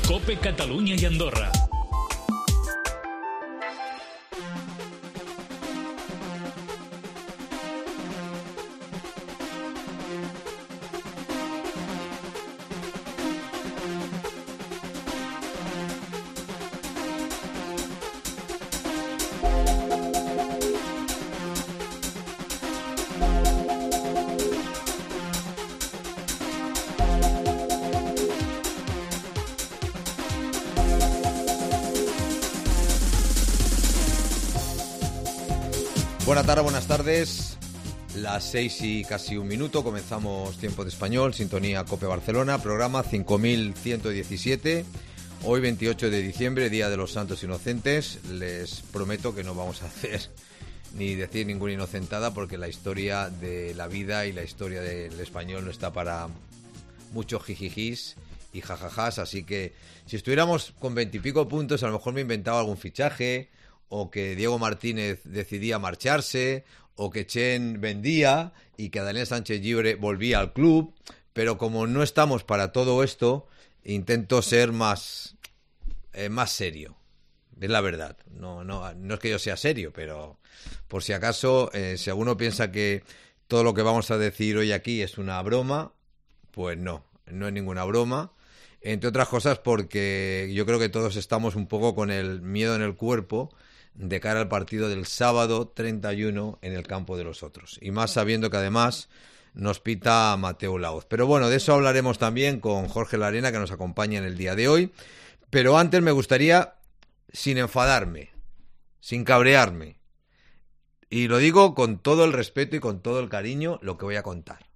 COPE Catalunya y Andorra. Buenas tardes, las 6 y casi un minuto, comenzamos Tiempo de Español, sintonía COPE Barcelona, programa 5117, hoy 28 de diciembre, Día de los Santos Inocentes. Les prometo que no vamos a hacer ni decir ninguna inocentada porque la historia de la vida y la historia del español no está para muchos jijijis y jajajás, así que si estuviéramos con 20 y pico puntos a lo mejor me inventaba algún fichaje, o que Diego Martínez decidía marcharse, o que Chen vendía y que Daniel Sánchez Llibre volvía al club, pero como no estamos para todo esto, intento ser más serio, es la verdad. No es que yo sea serio, pero por si acaso, si alguno piensa que todo lo que vamos a decir hoy aquí es una broma, pues no es ninguna broma, entre otras cosas porque yo creo que todos estamos un poco con el miedo en el cuerpo de cara al partido del sábado 31 en el campo de los otros. Y más sabiendo que además nos pita Mateu Laoz. Pero bueno, de eso hablaremos también con Jorge Larena, que nos acompaña en el día de hoy. Pero antes me gustaría, sin enfadarme, sin cabrearme, y lo digo con todo el respeto y con todo el cariño, lo que voy a contar.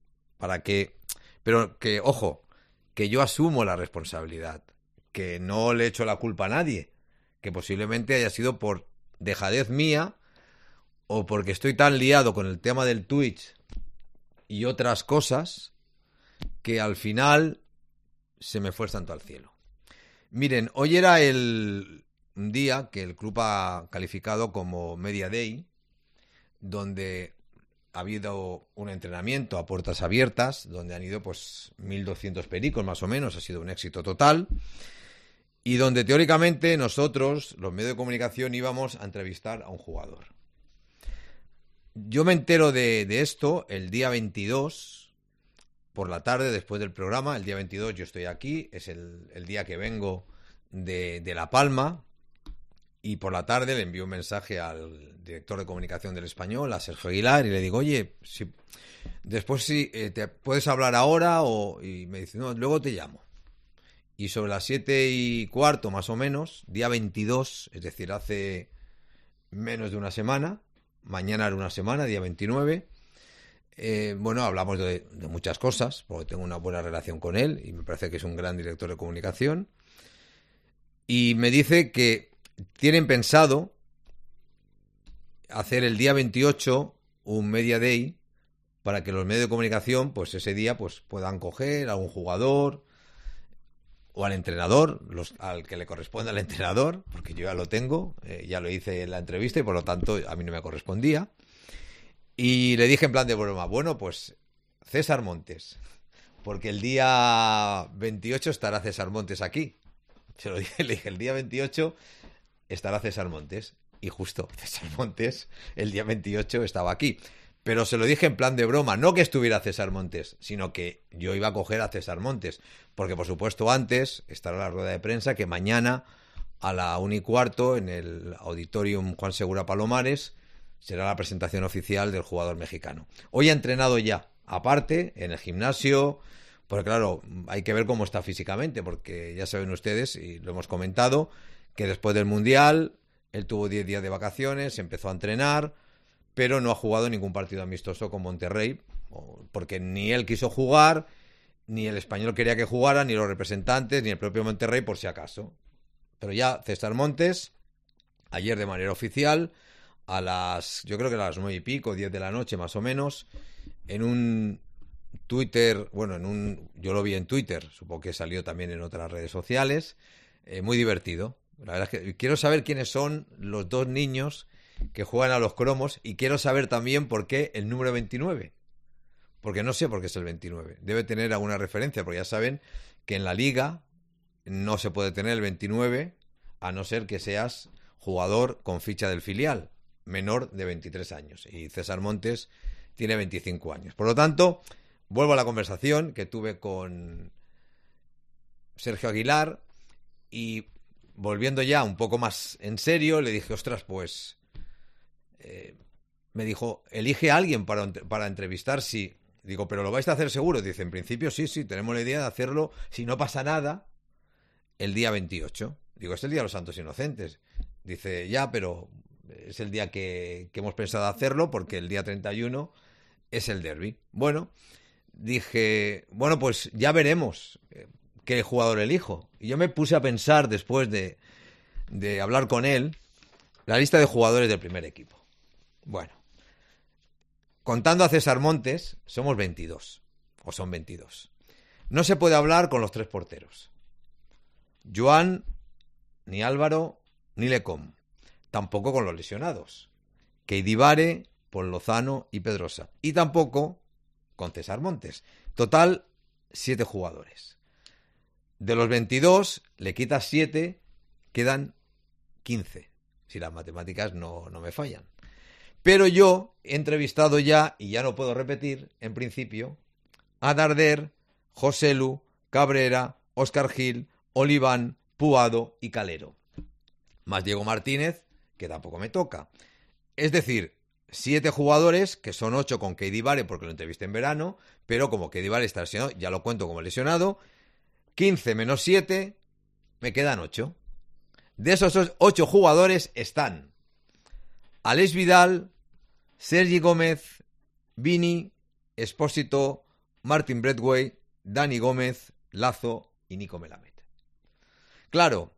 Pero que, ojo, que yo asumo la responsabilidad, que no le echo la culpa a nadie, que posiblemente haya sido por dejadez mía o porque estoy tan liado con el tema del Twitch y otras cosas que al final se me fue el santo al cielo. Miren, hoy era un día que el club ha calificado como Media Day, donde ha habido un entrenamiento a puertas abiertas, donde han ido pues 1.200 pericos más o menos, ha sido un éxito total. Y donde teóricamente nosotros, los medios de comunicación, íbamos a entrevistar a un jugador. Yo me entero de esto el día 22, por la tarde, después del programa. El día 22 yo estoy aquí, es el día que vengo de La Palma. Y por la tarde le envío un mensaje al director de comunicación del Español, a Sergio Aguilar, y le digo, oye, después te puedes hablar ahora, y me dice, no, luego te llamo. Y sobre las 7:15 más o menos, día 22, es decir, hace menos de una semana, mañana era una semana, día 29, hablamos de muchas cosas, porque tengo una buena relación con él y me parece que es un gran director de comunicación. Y me dice que tienen pensado hacer el día 28 un Media Day para que los medios de comunicación, pues ese día, pues puedan coger a algún jugador o al entrenador, al que le corresponde al entrenador, porque yo ya lo tengo, ya lo hice en la entrevista y por lo tanto a mí no me correspondía. Y le dije en plan de broma, bueno, pues César Montes, porque el día 28 estará César Montes aquí. Se lo dije, le dije, el día 28 estará César Montes. Y justo César Montes el día 28 estaba aquí. Pero se lo dije en plan de broma, no que estuviera César Montes, sino que yo iba a coger a César Montes. Porque, por supuesto, antes estará la rueda de prensa que mañana a la 1:15 en el Auditorium Juan Segura Palomares será la presentación oficial del jugador mexicano. Hoy ha entrenado ya, aparte, en el gimnasio, porque claro, hay que ver cómo está físicamente, porque ya saben ustedes, y lo hemos comentado, que después del Mundial él tuvo 10 días de vacaciones, empezó a entrenar, pero no ha jugado ningún partido amistoso con Monterrey, porque ni él quiso jugar, ni el Español quería que jugara, ni los representantes, ni el propio Monterrey, por si acaso. Pero ya César Montes, ayer de manera oficial, yo creo que a las 9 y pico, 10 de la noche más o menos, en un Twitter, yo lo vi en Twitter, supongo que salió también en otras redes sociales, muy divertido. La verdad es que quiero saber quiénes son los dos niños que juegan a los cromos y quiero saber también por qué el número 29. Porque no sé por qué es el 29. Debe tener alguna referencia, porque ya saben que en la liga no se puede tener el 29 a no ser que seas jugador con ficha del filial, menor de 23 años. Y César Montes tiene 25 años. Por lo tanto, vuelvo a la conversación que tuve con Sergio Aguilar y volviendo ya un poco más en serio, le dije, ostras, pues... me dijo, elige a alguien para entrevistar, sí. Digo, ¿pero lo vais a hacer seguro? Dice, en principio sí, tenemos la idea de hacerlo, si no pasa nada, el día 28. Digo, es el día de los Santos Inocentes. Dice, ya, pero es el día que hemos pensado hacerlo porque el día 31 es el derbi. Bueno, dije, bueno, pues ya veremos qué jugador elijo. Y yo me puse a pensar, después de hablar con él, la lista de jugadores del primer equipo. Bueno, contando a César Montes, somos 22, o son 22. No se puede hablar con los 3 porteros. Joan, ni Álvaro, ni Lecom. Tampoco con los lesionados. Keidibare, Pol Lozano y Pedrosa. Y tampoco con César Montes. Total, 7 jugadores. De los 22, le quitas 7, quedan 15. Si las matemáticas no me fallan. Pero yo he entrevistado ya, y ya no puedo repetir, en principio, a Darder, Joselu, Cabrera, Óscar Gil, Oliván, Puado y Calero. Más Diego Martínez, que tampoco me toca. Es decir, 7 jugadores, que son 8 con Keidibare, porque lo entrevisté en verano, pero como Keidibare está lesionado, ya lo cuento como lesionado. 15 menos 7, me quedan 8. De esos 8 jugadores están Alex Vidal, Sergi Gómez, Vini, Espósito, Martin Bradway, Dani Gómez, Lazo y Nico Melamed. Claro,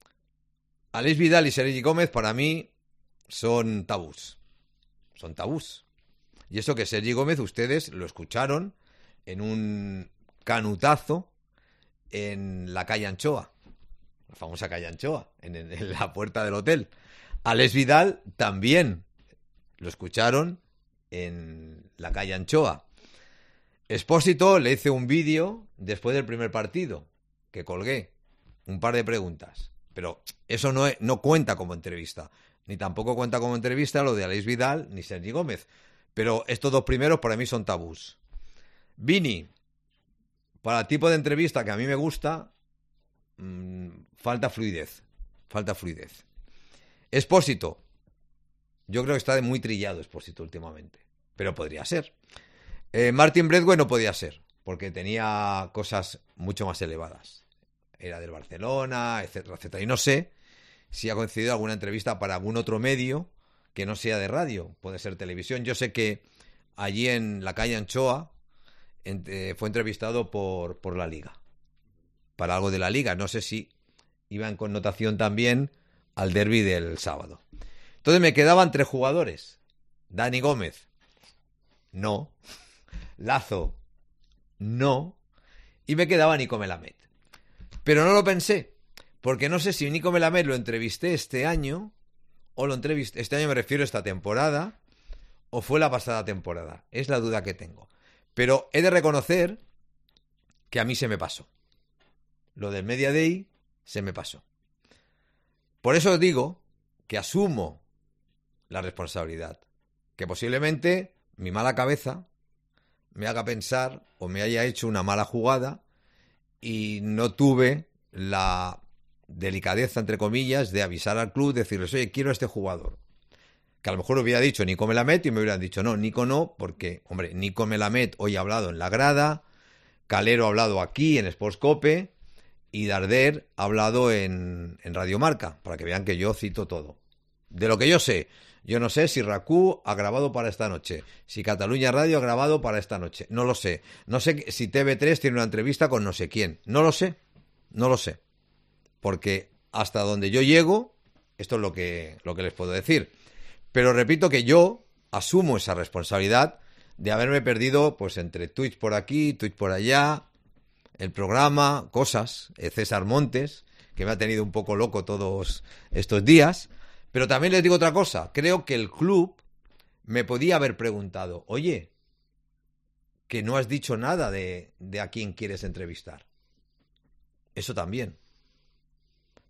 Alex Vidal y Sergi Gómez para mí son tabús. Son tabús. Y eso que Sergi Gómez ustedes lo escucharon en un canutazo en la calle Anchoa. La famosa calle Anchoa, en la puerta del hotel. Alex Vidal también lo escucharon en la calle Anchoa. Espósito le hice un vídeo después del primer partido que colgué, un par de preguntas, pero eso no cuenta como entrevista, ni tampoco cuenta como entrevista lo de Alex Vidal ni Sergi Gómez, pero estos 2 primeros para mí son tabús. Vini, para el tipo de entrevista que a mí me gusta, falta fluidez. Espósito, yo creo que está muy trillado Espósito últimamente, pero podría ser. Martin Bradway no podía ser, porque tenía cosas mucho más elevadas. Era del Barcelona, etcétera, etcétera. Y no sé si ha concedido alguna entrevista para algún otro medio que no sea de radio, puede ser televisión. Yo sé que allí en la calle Anchoa fue entrevistado por la Liga, para algo de la Liga. No sé si iba en connotación también al derbi del sábado. Entonces me quedaban 3 jugadores. Dani Gómez, no. Lazo, no. Y me quedaba Nico Melamed. Pero no lo pensé, porque no sé si Nico Melamed lo entrevisté este año, o lo entrevisté, este año me refiero a esta temporada, o fue la pasada temporada. Es la duda que tengo. Pero he de reconocer que a mí se me pasó. Lo del Media Day se me pasó. Por eso os digo que asumo la responsabilidad. Que posiblemente mi mala cabeza me haga pensar o me haya hecho una mala jugada y no tuve la delicadeza, entre comillas, de avisar al club, decirles, oye, quiero a este jugador. Que a lo mejor hubiera dicho Nico Melamed y me hubieran dicho, no, Nico no, porque, hombre, Nico Melamed hoy ha hablado en la grada, Calero ha hablado aquí en Sportscope y Darder ha hablado en Radio Marca, para que vean que yo cito todo. De lo que yo sé, yo no sé si RAC1 ha grabado para esta noche, si Cataluña Radio ha grabado para esta noche, no lo sé. No sé si TV3 tiene una entrevista con no sé quién, no lo sé, porque hasta donde yo llego, esto es lo que les puedo decir. Pero repito que yo asumo esa responsabilidad de haberme perdido pues entre tweets por aquí, tweets por allá, el programa, cosas, César Montes, que me ha tenido un poco loco todos estos días. Pero también les digo otra cosa, creo que el club me podía haber preguntado, oye, que no has dicho nada de a quién quieres entrevistar. Eso también.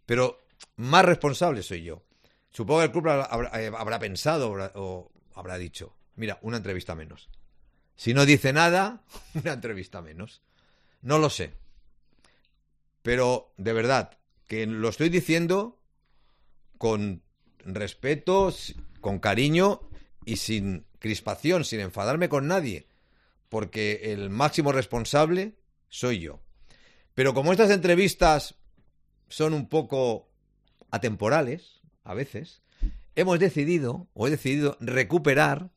Pero más responsable soy yo. Supongo que el club habrá pensado o habrá dicho, mira, una entrevista menos. Si no dice nada, una entrevista menos. No lo sé. Pero, de verdad, que lo estoy diciendo con respeto, con cariño y sin crispación, sin enfadarme con nadie. Porque el máximo responsable soy yo. Pero como estas entrevistas son un poco atemporales, a veces, he decidido recuperar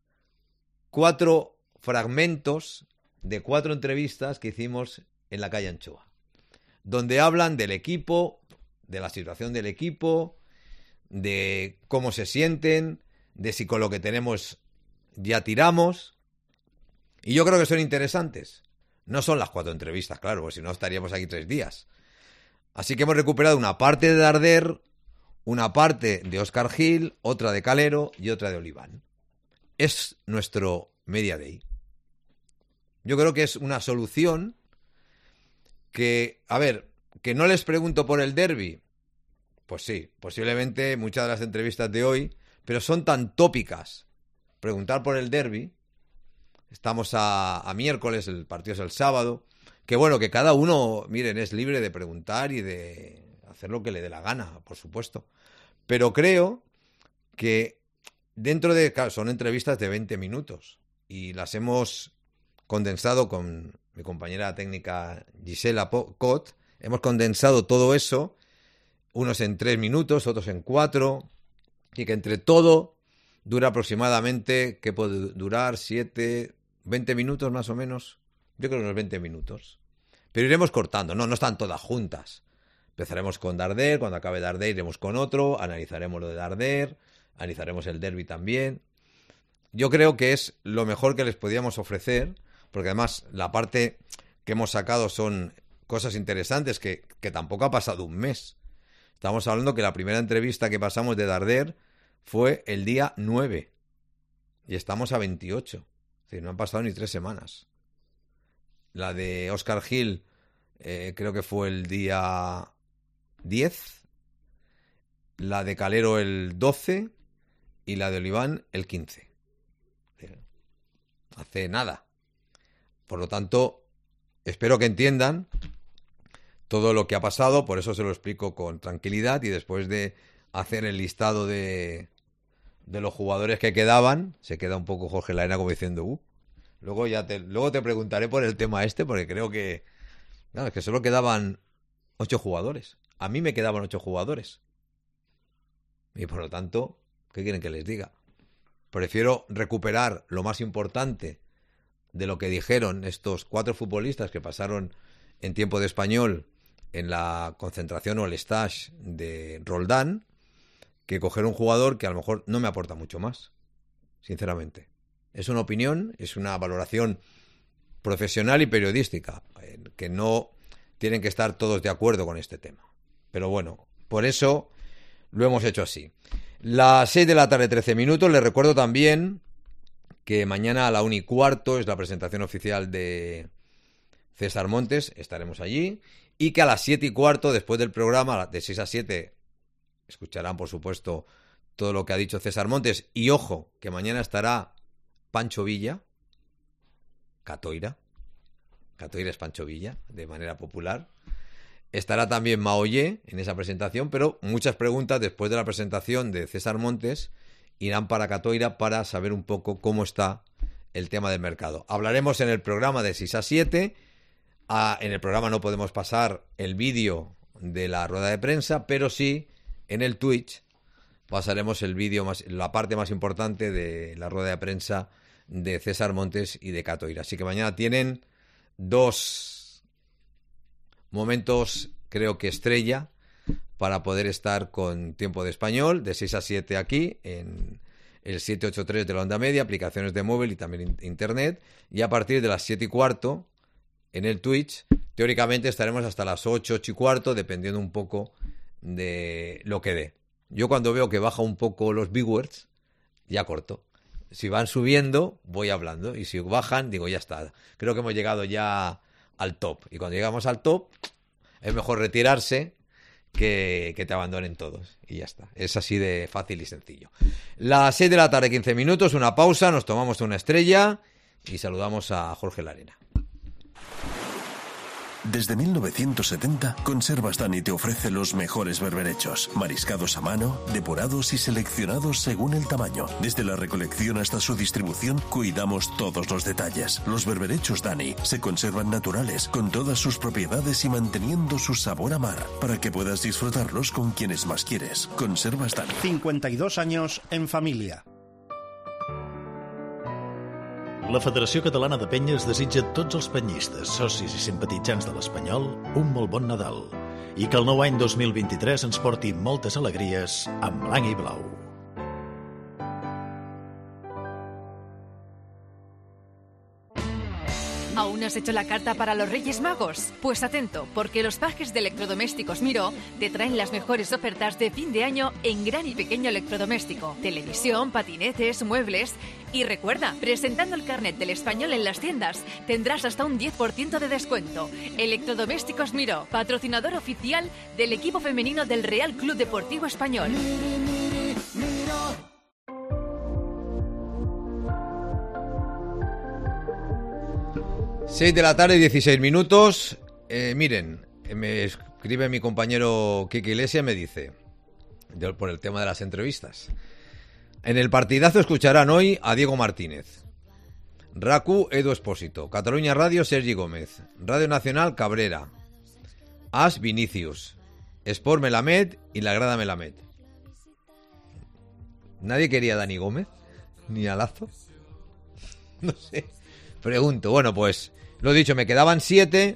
4 fragmentos de 4 entrevistas que hicimos en la calle Anchoa, donde hablan del equipo, de la situación del equipo, de cómo se sienten, de si con lo que tenemos ya tiramos. Y yo creo que son interesantes. No son las 4 entrevistas, claro, porque si no estaríamos aquí 3 días. Así que hemos recuperado una parte de Darder, una parte de Óscar Gil, otra de Calero y otra de Oliván. Es nuestro Media Day. Yo creo que es una solución que, a ver, que no les pregunto por el derbi. Pues sí, posiblemente muchas de las entrevistas de hoy, pero son tan tópicas. Preguntar por el derbi. Estamos a miércoles, el partido es el sábado. Que bueno, que cada uno, miren, es libre de preguntar y de hacer lo que le dé la gana, por supuesto. Pero creo que dentro de... Claro, son entrevistas de 20 minutos y las hemos condensado con mi compañera técnica Gisela Cot. Hemos condensado todo eso, unos en 3 minutos, otros en 4, y que entre todo dura aproximadamente, ¿qué puede durar? 7, 20 minutos más o menos. Yo creo que unos 20 minutos. Pero iremos cortando, no están todas juntas. Empezaremos con Darder, cuando acabe Darder iremos con otro, analizaremos lo de Darder, analizaremos el derbi también. Yo creo que es lo mejor que les podíamos ofrecer, porque además la parte que hemos sacado son cosas interesantes que tampoco ha pasado un mes. Estamos hablando que la primera entrevista que pasamos de Darder fue el día 9 y estamos a 28. Es decir, no han pasado ni 3 semanas. La de Óscar Gil creo que fue el día 10, la de Calero el 12 y la de Oliván el 15. Hace nada. Por lo tanto, espero que entiendan todo lo que ha pasado, por eso se lo explico con tranquilidad y después de hacer el listado de los jugadores que quedaban, se queda un poco Jorge Laena como diciendo, luego te preguntaré por el tema este, porque creo que, claro, es que solo quedaban 8 jugadores. A mí me quedaban 8 jugadores. Y por lo tanto, ¿qué quieren que les diga? Prefiero recuperar lo más importante de lo que dijeron estos 4 futbolistas que pasaron en tiempo de Español en la concentración o el stage de Roldán, que coger un jugador que a lo mejor no me aporta mucho más, sinceramente. Es una opinión, es una valoración profesional y periodística, que no tienen que estar todos de acuerdo con este tema. Pero bueno, por eso lo hemos hecho así. Las 6 de la tarde, 13 minutos. Les recuerdo también que mañana a la 1:15 es la presentación oficial de César Montes, estaremos allí, y que a las 7:15, después del programa, de 6 a 7, escucharán, por supuesto, todo lo que ha dicho César Montes. Y ojo, que mañana estará Pancho Villa, Catoira es Pancho Villa, de manera popular. Estará también Maoyé en esa presentación, pero muchas preguntas después de la presentación de César Montes irán para Catoira para saber un poco cómo está el tema del mercado. Hablaremos en el programa de 6 a 7. En el programa no podemos pasar el vídeo de la rueda de prensa, pero sí en el Twitch pasaremos el vídeo, la parte más importante de la rueda de prensa de César Montes y de Catoira. Así que mañana tienen 2 momentos, creo que estrella, para poder estar con Tiempo de Español, de 6 a 7 aquí, en el 783 de la onda media, aplicaciones de móvil y también internet, y a partir de las 7:15 en el Twitch, teóricamente estaremos hasta las 8, 8:15, dependiendo un poco de lo que dé. Yo cuando veo que baja un poco los viewers, ya corto. Si van subiendo, voy hablando, y si bajan, digo, ya está. Creo que hemos llegado ya al top, y cuando llegamos al top, es mejor retirarse que te abandonen todos. Y ya está. Es así de fácil y sencillo. Las 6 de la tarde, 15 minutos, una pausa, nos tomamos una estrella y saludamos a Jorge Larena. Desde 1970, Conservas Dani te ofrece los mejores berberechos, mariscados a mano, depurados y seleccionados según el tamaño. Desde la recolección hasta su distribución, cuidamos todos los detalles. Los berberechos Dani se conservan naturales, con todas sus propiedades y manteniendo su sabor a mar, para que puedas disfrutarlos con quienes más quieres. Conservas Dani. 52 años en familia. La Federació Catalana de Penyes desitja a tots els penyistes, socis i simpatitzants de l'Espanyol un molt bon Nadal i que el nou any 2023 ens porti moltes alegries amb blanc i blau. ¿Aún no has hecho la carta para los Reyes Magos? Pues atento, porque los pajes de Electrodomésticos Miró te traen las mejores ofertas de fin de año en gran y pequeño electrodoméstico, televisión, patinetes, muebles. Y recuerda, presentando el carnet del español en las tiendas, tendrás hasta un 10% de descuento. Electrodomésticos Miró, patrocinador oficial del equipo femenino del Real Club Deportivo Español. 6 de la tarde, 16 minutos. Miren, me escribe mi compañero Kike Iglesias, me dice, por el tema de las entrevistas. En el partidazo escucharán hoy a Diego Martínez, RACU Edu Espósito, Cataluña Radio Sergi Gómez, Radio Nacional Cabrera, AS Vinicius, Sport Melamed y La Grada Melamed. ¿Nadie quería a Dani Gómez? ¿Ni a Lazo? No sé. Pregunto. Bueno, pues lo dicho, me quedaban 7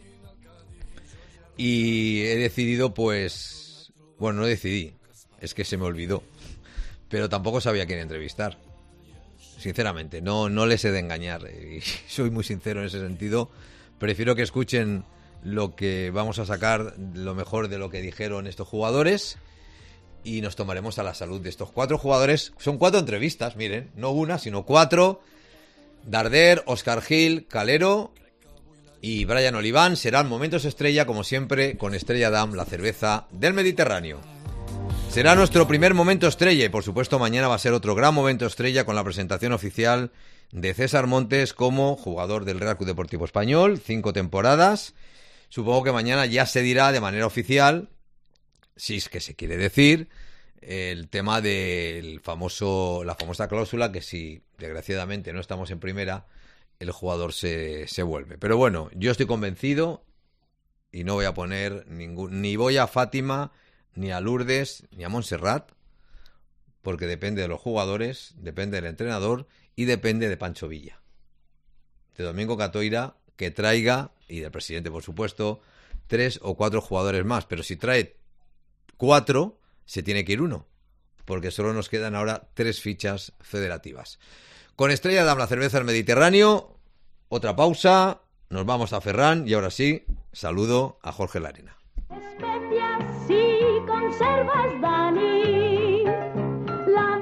y he decidido, pues... Bueno, no decidí, es que se me olvidó. Pero tampoco sabía quién entrevistar. Sinceramente, no les he de engañar. Y soy muy sincero en ese sentido. Prefiero que escuchen lo que vamos a sacar, lo mejor de lo que dijeron estos jugadores. Y nos tomaremos a la salud de estos 4 jugadores. Son 4 entrevistas, miren, no una, sino 4. Darder, Óscar Gil, Calero y Brian Oliván. Serán momentos estrella, como siempre, con Estrella Damm, la cerveza del Mediterráneo. Será nuestro primer momento estrella y, por supuesto, mañana va a ser otro gran momento estrella con la presentación oficial de César Montes como jugador del Real Club Deportivo Español, 5 temporadas. Supongo que mañana ya se dirá de manera oficial, si es que se quiere decir, el tema de la famosa cláusula que si desgraciadamente no estamos en primera, el jugador se vuelve. Pero bueno, yo estoy convencido y no voy a poner ni voy a Fátima, ni a Lourdes, ni a Montserrat, porque depende de los jugadores, depende del entrenador y depende de Pancho Villa, de Domingo Catoira, que traiga, y del presidente por supuesto, 3 o 4 jugadores más. Pero si trae 4, se tiene que ir 1, porque solo nos quedan ahora 3 fichas federativas. Con Estrella Damm, la cerveza del Mediterráneo, otra pausa, nos vamos a Ferran y ahora sí, saludo a Jorge Larena. Especias y conservas Dani, la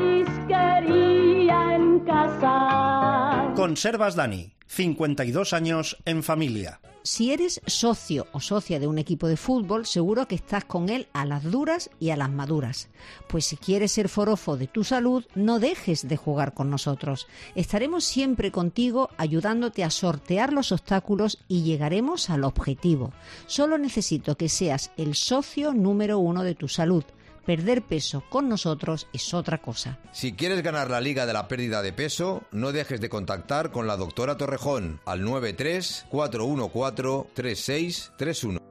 marisquería en casa. Conservas Dani, 52 años en familia. Si eres socio o socia de un equipo de fútbol, seguro que estás con él a las duras y a las maduras. Pues si quieres ser forofo de tu salud, no dejes de jugar con nosotros. Estaremos siempre contigo ayudándote a sortear los obstáculos y llegaremos al objetivo. Solo necesito que seas el socio número 1 de tu salud. Perder peso con nosotros es otra cosa. Si quieres ganar la Liga de la Pérdida de Peso, no dejes de contactar con la doctora Torrejón al 93 414 3631.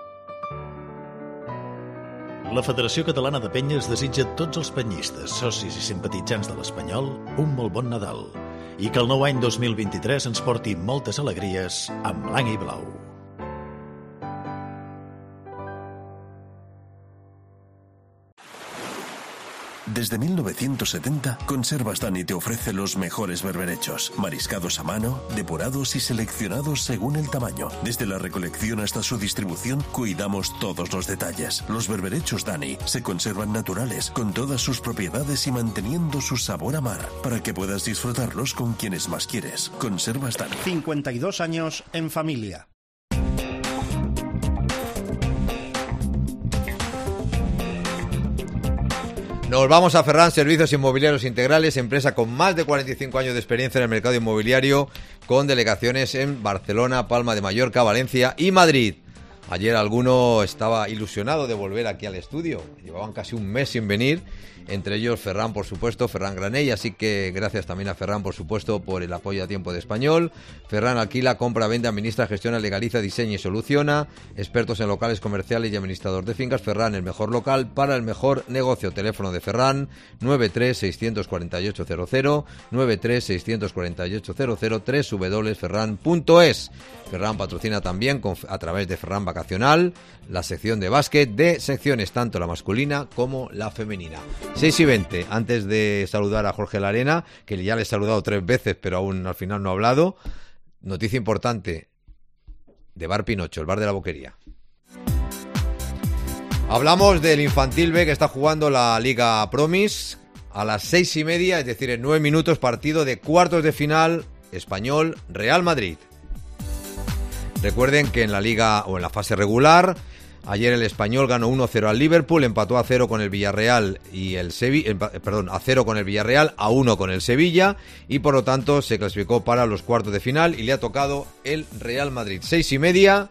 La Federació Catalana de Penyes desitja a tots els penyistes, socis i simpatitzants de l'Espanyol un molt bon Nadal i que el nou any 2023 ens porti moltes alegries amb blanc i blau. Desde 1970, Conservas Dani te ofrece los mejores berberechos, mariscados a mano, depurados y seleccionados según el tamaño. Desde la recolección hasta su distribución, cuidamos todos los detalles. Los berberechos Dani se conservan naturales, con todas sus propiedades y manteniendo su sabor a mar, para que puedas disfrutarlos con quienes más quieres. Conservas Dani. 52 años en familia. Nos vamos a Ferran Servicios Inmobiliarios Integrales, empresa con más de 45 años de experiencia en el mercado inmobiliario, con delegaciones en Barcelona, Palma de Mallorca, Valencia y Madrid. Ayer alguno estaba ilusionado de volver aquí al estudio, llevaban casi un mes sin venir, entre ellos Ferran, por supuesto, Ferran Granell, así que gracias también a Ferran, por supuesto, por el apoyo a tiempo de español. Ferran alquila, compra, vende, administra, gestiona, legaliza, diseña y soluciona, expertos en locales comerciales y administrador de fincas. Ferran, el mejor local para el mejor negocio. Teléfono de Ferran, 93-648-00, 93-648-00, www.ferran.es. Ferran patrocina también a través de Ferran Vacacional la sección de básquet de secciones, tanto la masculina como la femenina. 6:20, antes de saludar a Jorge Larena, que ya le he saludado 3 veces, pero aún al final no ha hablado. Noticia importante de Bar Pinocho, el bar de la Boquería. Hablamos del Infantil B, que está jugando la Liga Promis a las 6:30, es decir, en 9 minutos, partido de cuartos de final Español-Real Madrid. Recuerden que en la Liga o en la fase regular, ayer el Español ganó 1-0 al Liverpool, empató a 0 con el Villarreal y a 0 con el Villarreal, a 1 con el Sevilla, y por lo tanto se clasificó para los cuartos de final y le ha tocado el Real Madrid. 6:30,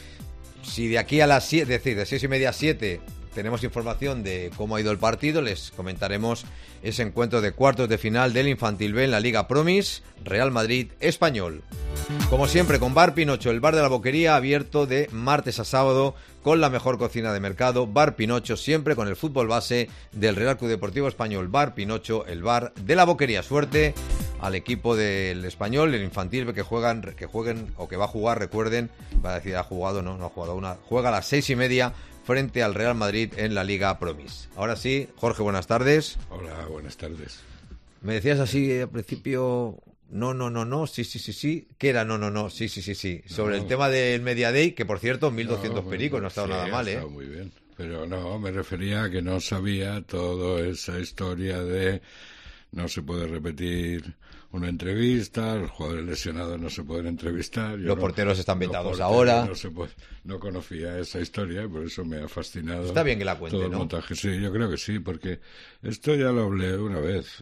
si de aquí a las 7, es decir, de 6:30 a 7 tenemos información de cómo ha ido el partido, les comentaremos ese encuentro de cuartos de final del Infantil B en la Liga Promis, Real Madrid Español. Como siempre, con Bar Pinocho, el bar de la Boquería, abierto de martes a sábado con la mejor cocina de mercado. Bar Pinocho, siempre con el fútbol base del Real Club Deportivo Español. Bar Pinocho, el bar de la Boquería. Suerte al equipo del Español, el Infantil B, que jueguen o que va a jugar, recuerden, va a decir ha jugado, no ha jugado una, juega a las 6:30 frente al Real Madrid en la Liga Promis. Ahora sí, Jorge, buenas tardes. Hola, buenas tardes. Me decías así al principio, no, sí. ¿Qué era no? Sí. Sobre el tema del Media Day, que por cierto, 1.200 pericos, no ha estado nada mal, ha estado muy bien. Pero no, me refería a que no sabía toda esa historia de no se puede repetir una entrevista, los jugadores lesionados no se pueden entrevistar. Los porteros están vetados ahora. No conocía esa historia y por eso me ha fascinado. Está bien que la cuente, todo el ¿no? montaje. Sí, yo creo que sí, porque esto ya lo hablé una vez.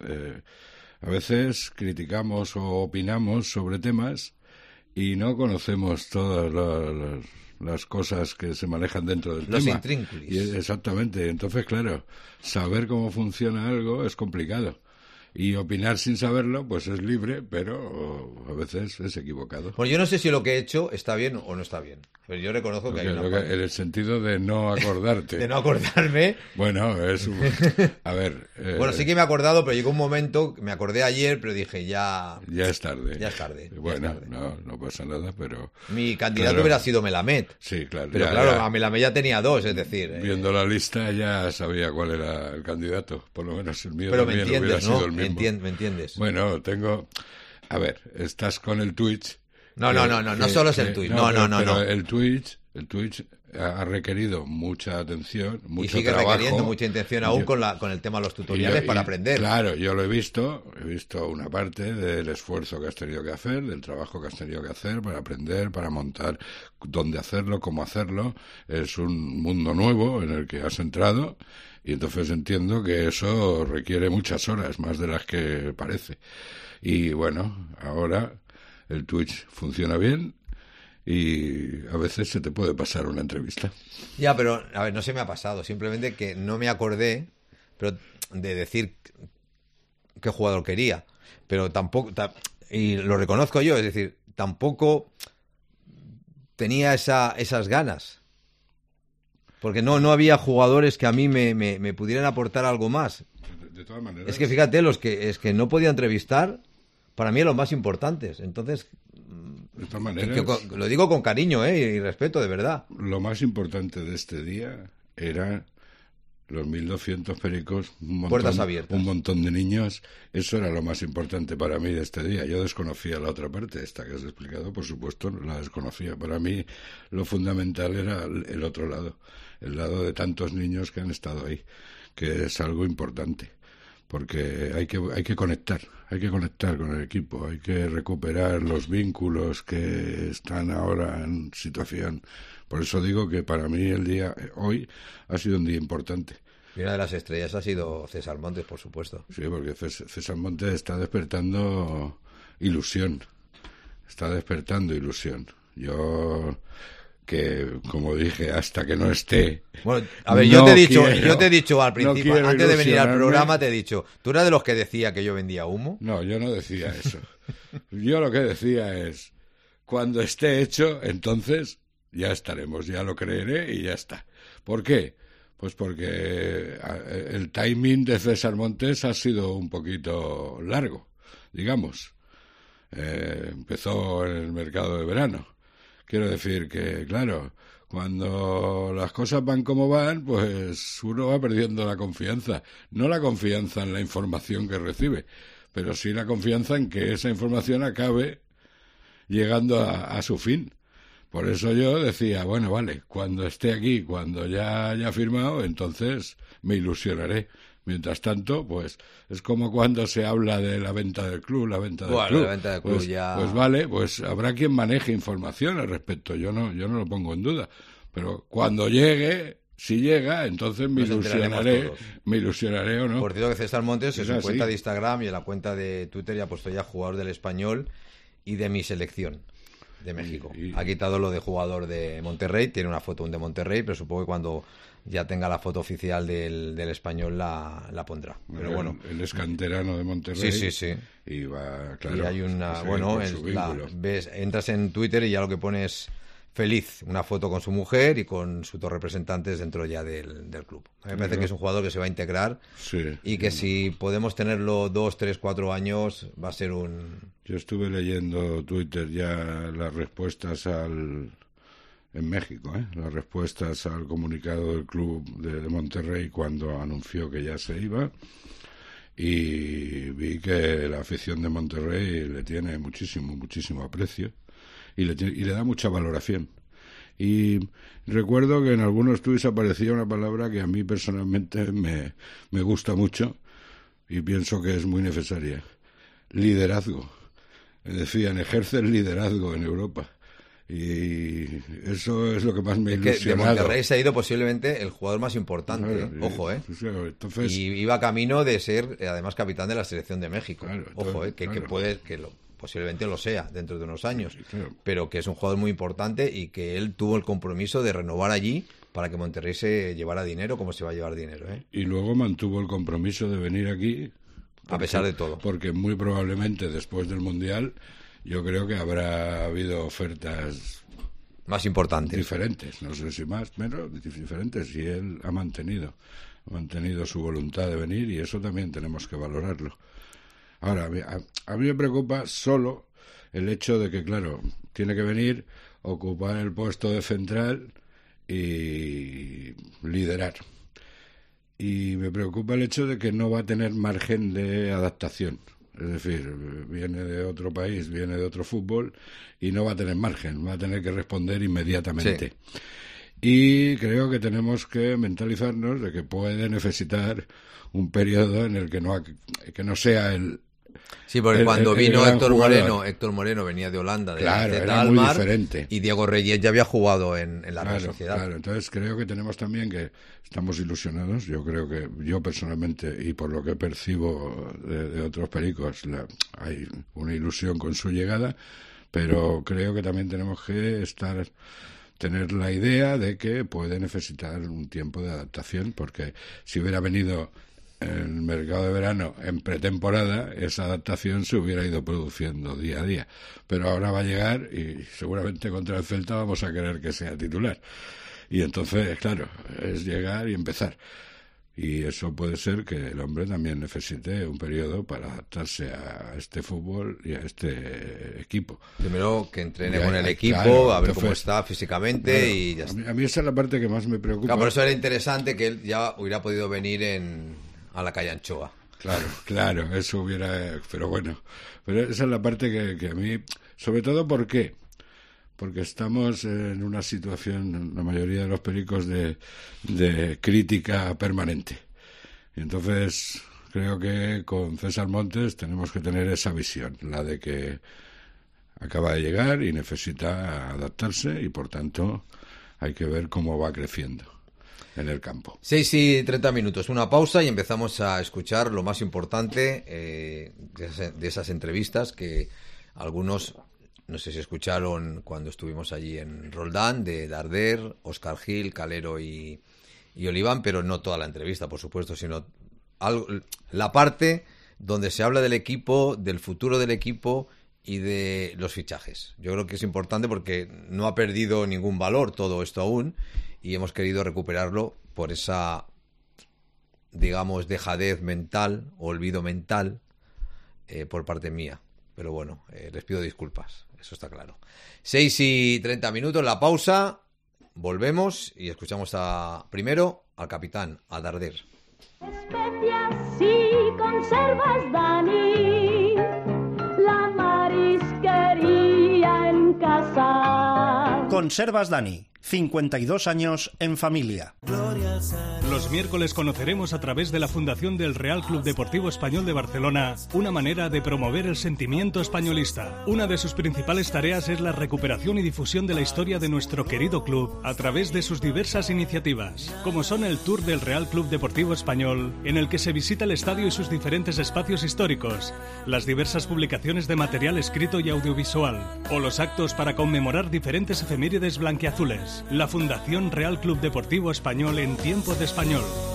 A veces criticamos o opinamos sobre temas y no conocemos todas las cosas que se manejan dentro del tema. Los intrínculos. Exactamente. Entonces, claro, saber cómo funciona algo es complicado. Y opinar sin saberlo, pues es libre, pero a veces es equivocado. Pues yo no sé si lo que he hecho está bien o no está bien. Pero yo reconozco que hay una parte. En el sentido de no acordarte. De no acordarme. Bueno, es un... A ver... Bueno, sí que me he acordado, pero llegó un momento, me acordé ayer, pero dije ya... Ya es tarde. ya Bueno, es tarde. No pasa nada, pero... Mi candidato hubiera sido Melamed. Sí, claro. Pero claro, a Melamed ya tenía 2, es decir... Viendo la lista ya sabía cuál era el candidato. Por lo menos el mío pero también me entiendes, hubiera ¿no? sido el mismo. ¿Me entiendes? Bueno, tengo... A ver, estás con el Twitch... No solo es el Twitch. No. El Twitch ha requerido mucha atención, mucho y sigue trabajo. requiriendo mucha atención aún con el tema de los tutoriales para aprender. Claro, yo lo he visto una parte del esfuerzo que has tenido que hacer, del trabajo que has tenido que hacer para aprender, para montar dónde hacerlo, cómo hacerlo. Es un mundo nuevo en el que has entrado y entonces entiendo que eso requiere muchas horas, más de las que parece. Y bueno, ahora el Twitch funciona bien y a veces se te puede pasar una entrevista. Ya, pero a ver, no se me ha pasado, simplemente que no me acordé pero de decir qué jugador quería, pero tampoco, y lo reconozco yo, es decir, tampoco tenía esas ganas, porque no había jugadores que a mí me pudieran aportar algo más. De todas maneras, es que fíjate, es que no podía entrevistar, para mí los más importantes. Entonces, de todas maneras, lo digo con cariño y respeto, de verdad. Lo más importante de este día era los 1.200 pericos, puertas abiertas, un montón de niños. Eso era lo más importante para mí de este día. Yo desconocía la otra parte, esta que has explicado, por supuesto, la desconocía. Para mí lo fundamental era el otro lado, el lado de tantos niños que han estado ahí, que es algo importante. Porque hay que conectar con el equipo, hay que recuperar los vínculos que están ahora en situación. Por eso digo que para mí el día hoy ha sido un día importante. Y una de las estrellas ha sido César Montes, por supuesto. Sí, porque César Montes está despertando ilusión. Yo, que como dije, hasta que no esté... Bueno, a ver, yo te he dicho al principio, antes de venir al programa, te he dicho, ¿tú eras de los que decía que yo vendía humo? No, yo no decía eso. Yo lo que decía es, cuando esté hecho, entonces ya estaremos, ya lo creeré y ya está. ¿Por qué? Pues porque el timing de César Montes ha sido un poquito largo, digamos. Empezó en el mercado de verano. Quiero decir que, claro, cuando las cosas van como van, pues uno va perdiendo la confianza. No la confianza en la información que recibe, pero sí la confianza en que esa información acabe llegando a su fin. Por eso yo decía, bueno, vale, cuando esté aquí, cuando ya haya firmado, entonces me ilusionaré. Mientras tanto, pues es como cuando se habla de la venta del club, La venta del club ya... Pues vale, pues habrá quien maneje información al respecto, yo no lo pongo en duda. Pero cuando llegue, si llega, entonces me ilusionaré o no. Por cierto que César Montes en su así. cuenta de Instagram y en la cuenta de Twitter ya ha puesto ya jugador del Español y de mi selección de México. Ha quitado lo de jugador de Monterrey, tiene una foto de Monterrey, pero supongo que cuando ya tenga la foto oficial del Español la pondrá. Pero bueno, él es canterano de Monterrey. Sí. Y va, claro. Y hay una, entras en Twitter y ya lo que pone es feliz, una foto con su mujer y con sus dos representantes dentro ya del club. A mí me parece que es un jugador que se va a integrar y que si podemos tenerlo 2, 3, 4 años va a ser un... Yo estuve leyendo Twitter ya las respuestas en México, las respuestas al comunicado del club de Monterrey cuando anunció que ya se iba, y vi que la afición de Monterrey le tiene muchísimo aprecio y le da mucha valoración. Y recuerdo que en algunos tweets aparecía una palabra que a mí personalmente me gusta mucho y pienso que es muy necesaria: liderazgo. Decían, ejerce el liderazgo en Europa. Y eso es lo que más me ha ilusionado. De Monterrey se ha ido posiblemente el jugador más importante, ojo, Entonces, y iba camino de ser además capitán de la selección de México, posiblemente lo sea dentro de unos años, pero que es un jugador muy importante y que él tuvo el compromiso de renovar allí para que Monterrey se llevara dinero como se va a llevar dinero. Y luego mantuvo el compromiso de venir aquí, a pesar de todo. Porque muy probablemente después del Mundial yo creo que habrá habido ofertas más importantes, diferentes, no sé si más, menos diferentes, y él ha mantenido su voluntad de venir, y eso también tenemos que valorarlo. Ahora, a mí me preocupa solo el hecho de que, claro, tiene que venir, ocupar el puesto de central y liderar. Y me preocupa el hecho de que no va a tener margen de adaptación. Es decir, viene de otro país, viene de otro fútbol y no va a tener margen, va a tener que responder inmediatamente. Sí. Y creo que tenemos que mentalizarnos de que puede necesitar un periodo en el que no sea el... Sí, porque cuando vino Héctor Moreno venía de Holanda, de era muy diferente. Y Diego Reyes ya había jugado en la Real Sociedad. Claro, entonces creo que tenemos también que estamos ilusionados. Yo creo que yo personalmente, y por lo que percibo de otros pericos, hay una ilusión con su llegada, pero creo que también tenemos que tener la idea de que puede necesitar un tiempo de adaptación, porque si hubiera venido en el mercado de verano en pretemporada, esa adaptación se hubiera ido produciendo día a día, pero ahora va a llegar y seguramente contra el Celta vamos a querer que sea titular, y entonces claro, es llegar y empezar, y eso puede ser que el hombre también necesite un periodo para adaptarse a este fútbol y a este equipo. Primero que entrene con el equipo, a ver cómo está físicamente, y ya está. A mí esa es la parte que más me preocupa. Claro, por eso era interesante que él ya hubiera podido venir a la calle Anchoa. Claro, eso hubiera... Pero bueno, esa es la parte que a mí... Sobre todo, ¿por qué? Porque estamos en una situación, la mayoría de los pericos, de crítica permanente. Y entonces, creo que con César Montes tenemos que tener esa visión, la de que acaba de llegar y necesita adaptarse, y por tanto hay que ver cómo va creciendo. en el campo. 6:30, una pausa y empezamos a escuchar lo más importante de esas entrevistas que algunos, no sé si escucharon cuando estuvimos allí en Roldán, de Darder, Óscar Gil, Calero y Oliván, pero no toda la entrevista, por supuesto, sino la parte donde se habla del equipo, del futuro del equipo y de los fichajes. Yo creo que es importante porque no ha perdido ningún valor todo esto aún y hemos querido recuperarlo por esa, digamos, dejadez mental, olvido mental por parte mía. Pero bueno, les pido disculpas, eso está claro. 6:30, la pausa, volvemos y escuchamos primero al capitán, a Darder. Especias y conservas, Dani, la marisquería en casa. Conservas Dani, 52 años en familia. Los miércoles conoceremos a través de la Fundación del Real Club Deportivo Español de Barcelona una manera de promover el sentimiento españolista. Una de sus principales tareas es la recuperación y difusión de la historia de nuestro querido club a través de sus diversas iniciativas, como son el Tour del Real Club Deportivo Español, en el que se visita el estadio y sus diferentes espacios históricos, las diversas publicaciones de material escrito y audiovisual, o los actos para conmemorar diferentes efemérides blanquiazules. La Fundación Real Club Deportivo Español en tiempos de español.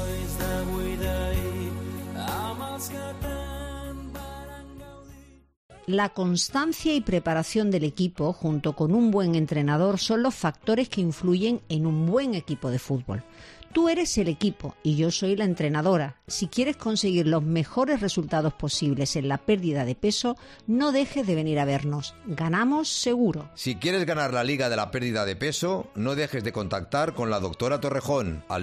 La constancia y preparación del equipo, junto con un buen entrenador, son los factores que influyen en un buen equipo de fútbol. Tú eres el equipo y yo soy la entrenadora. Si quieres conseguir los mejores resultados posibles en la pérdida de peso, no dejes de venir a vernos. Ganamos seguro. Si quieres ganar la Liga de la Pérdida de Peso, no dejes de contactar con la doctora Torrejón al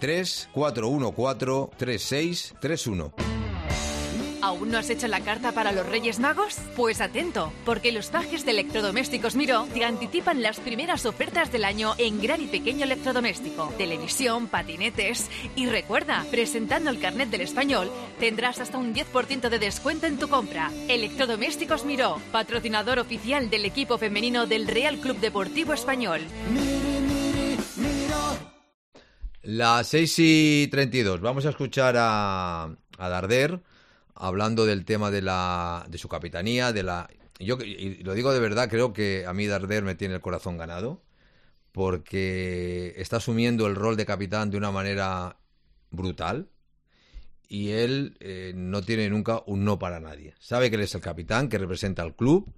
93-414-3631. ¿Aún no has hecho la carta para los Reyes Magos? Pues atento, porque los pajes de Electrodomésticos Miró te anticipan las primeras ofertas del año en gran y pequeño electrodoméstico, televisión, patinetes. Y recuerda, presentando el carnet del español, tendrás hasta un 10% de descuento en tu compra. Electrodomésticos Miró, patrocinador oficial del equipo femenino del Real Club Deportivo Español. Las 6:32, vamos a escuchar a Darder hablando del tema de su capitanía, yo y lo digo de verdad, creo que a mí Darder me tiene el corazón ganado, porque está asumiendo el rol de capitán de una manera brutal, y él no tiene nunca un no para nadie. Sabe que él es el capitán, que representa al club,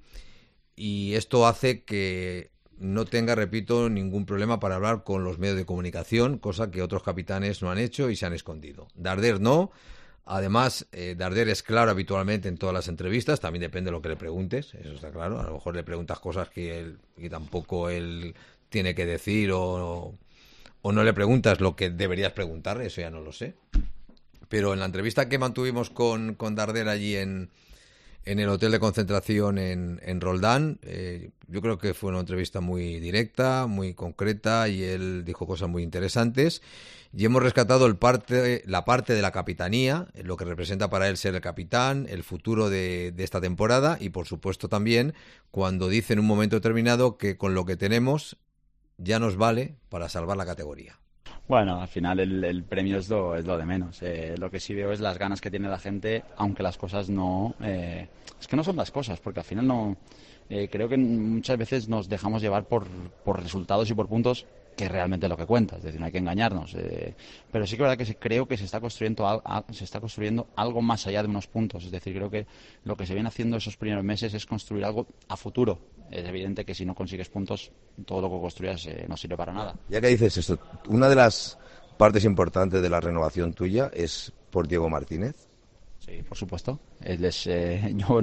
y esto hace que no tenga, repito, ningún problema para hablar con los medios de comunicación, cosa que otros capitanes no han hecho y se han escondido. Darder no. Además, Darder es claro habitualmente en todas las entrevistas, también depende de lo que le preguntes, eso está claro. A lo mejor le preguntas cosas que tampoco él tiene que decir, o no le preguntas lo que deberías preguntar, eso ya no lo sé. Pero en la entrevista que mantuvimos con Darder allí en el hotel de concentración en Roldán, yo creo que fue una entrevista muy directa, muy concreta, y él dijo cosas muy interesantes. Y hemos rescatado la parte de la capitanía, lo que representa para él ser el capitán, el futuro de esta temporada, y por supuesto también cuando dice en un momento determinado que con lo que tenemos ya nos vale para salvar la categoría. Bueno, al final el premio es lo de menos. Lo que sí veo es las ganas que tiene la gente, aunque las cosas no... es que no son las cosas, porque al final no... creo que muchas veces nos dejamos llevar por resultados y por puntos, que es realmente lo que cuenta, es decir, no hay que engañarnos. Pero sí que es verdad que creo que se está construyendo algo más allá de unos puntos. Es decir, creo que lo que se viene haciendo esos primeros meses es construir algo a futuro. Es evidente que si no consigues puntos, todo lo que construyas no sirve para nada. Ya que dices esto, una de las partes importantes de la renovación tuya es por Diego Martínez. Sí, por supuesto. Yo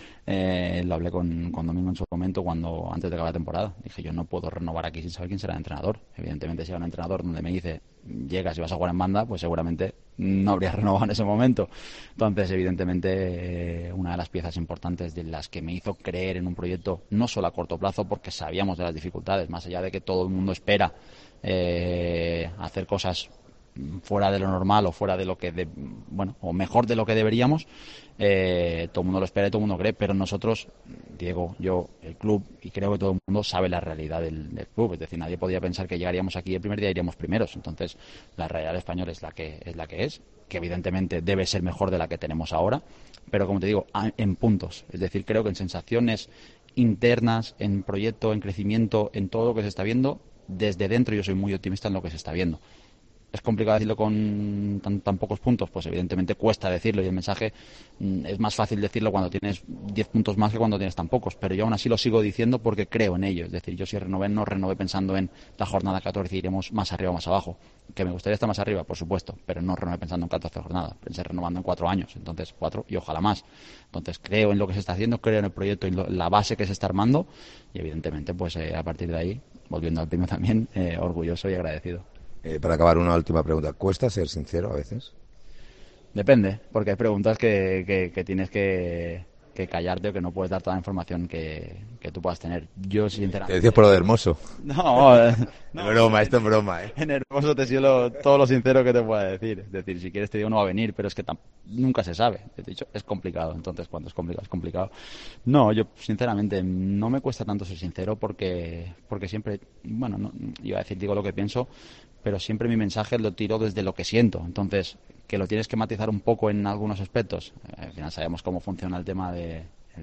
lo hablé con Domingo en su momento, antes de acabar la temporada. Dije, yo no puedo renovar aquí sin saber quién será el entrenador. Evidentemente, si hay un entrenador donde me dice, llegas y vas a jugar en banda, pues seguramente no habría renovado en ese momento. Entonces, evidentemente, una de las piezas importantes de las que me hizo creer en un proyecto, no solo a corto plazo, porque sabíamos de las dificultades, más allá de que todo el mundo espera hacer cosas fuera de lo normal o fuera de lo que o mejor de lo que deberíamos, todo el mundo lo espera y todo el mundo cree, pero nosotros, Diego, yo, el club, y creo que todo el mundo sabe la realidad del club. Es decir, nadie podía pensar que llegaríamos aquí el primer día iríamos primeros. Entonces la realidad del Español es la que es, que evidentemente debe ser mejor de la que tenemos ahora, pero como te digo, en puntos. Es decir, creo que en sensaciones internas, en proyecto, en crecimiento, en todo lo que se está viendo, desde dentro yo soy muy optimista en lo que se está viendo. ¿Es complicado decirlo con tan pocos puntos? Pues evidentemente cuesta decirlo, y el mensaje es más fácil decirlo cuando tienes 10 puntos más que cuando tienes tan pocos, pero yo aún así lo sigo diciendo porque creo en ello. Es decir, yo si renové, no renové pensando en la jornada 14 y iremos más arriba o más abajo. Que me gustaría estar más arriba, por supuesto, pero no renové pensando en 14 jornadas, pensé renovando en 4 años, entonces 4 y ojalá más. Entonces creo en lo que se está haciendo, creo en el proyecto y la base que se está armando, y evidentemente pues a partir de ahí, volviendo al tema también, orgulloso y agradecido. Para acabar, una última pregunta. ¿Cuesta ser sincero a veces? Depende, porque hay preguntas que tienes que callarte o que no puedes dar toda la información que tú puedas tener. Yo, sinceramente... Te decías por lo de Hermoso. No, es broma, esto es broma, ¿eh? En Hermoso te sigo todo lo sincero que te pueda decir. Es decir, si quieres te digo no va a venir, pero es que nunca se sabe. He dicho, es complicado. Entonces, cuando es complicado, es complicado. No, yo, sinceramente, no me cuesta tanto ser sincero porque siempre, no, iba a decir, digo lo que pienso, pero siempre mi mensaje lo tiro desde lo que siento. Entonces, que lo tienes que matizar un poco en algunos aspectos. Al final sabemos cómo funciona el tema de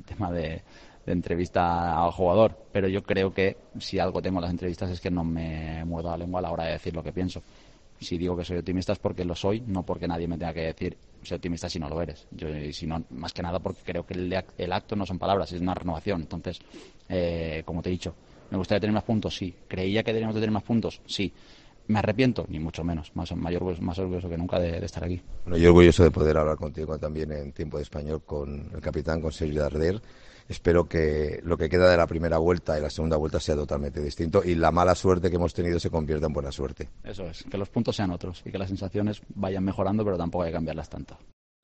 entrevista al jugador, pero yo creo que si algo tengo en las entrevistas es que no me muerdo la lengua a la hora de decir lo que pienso. Si digo que soy optimista es porque lo soy, no porque nadie me tenga que decir soy optimista si no lo eres. Yo, si no, más que nada porque creo que el acto no son palabras, es una renovación. Entonces, como te he dicho, ¿me gustaría tener más puntos? Sí. ¿Creía que deberíamos de tener más puntos? Sí. ¿Me arrepiento? Ni mucho menos. Más orgulloso que nunca de estar aquí. Bueno, yo orgulloso de poder hablar contigo también en Tiempo de Español con el capitán, con Sergi Darder. Espero que lo que queda de la primera vuelta y la segunda vuelta sea totalmente distinto y la mala suerte que hemos tenido se convierta en buena suerte. Eso es, que los puntos sean otros y que las sensaciones vayan mejorando, pero tampoco hay que cambiarlas tanto.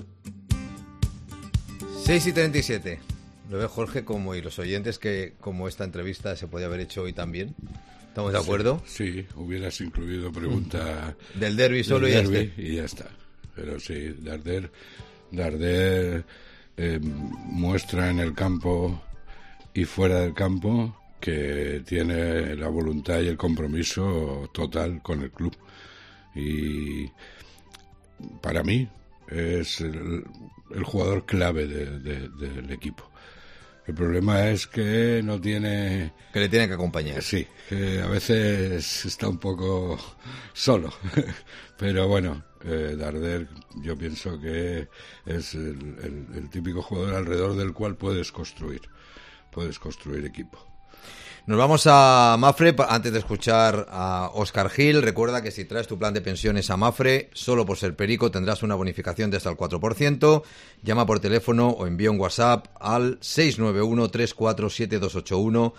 6:37. Lo ve Jorge y los oyentes que como esta entrevista se podía haber hecho hoy también. ¿Estamos de acuerdo? Sí, hubieras incluido pregunta del derbi solo y ya está. Pero sí, Darder muestra en el campo y fuera del campo que tiene la voluntad y el compromiso total con el club. Y para mí es el jugador clave del equipo. El problema es que no tiene... Que le tiene que acompañar. Sí, que a veces está un poco solo. Pero bueno, Darder yo pienso que es el típico jugador alrededor del cual puedes construir equipo. Nos vamos a Mapfre antes de escuchar a Óscar Gil. Recuerda que si traes tu plan de pensiones a Mapfre, solo por ser perico tendrás una bonificación de hasta el 4%. Llama por teléfono o envía un WhatsApp al 691-347281,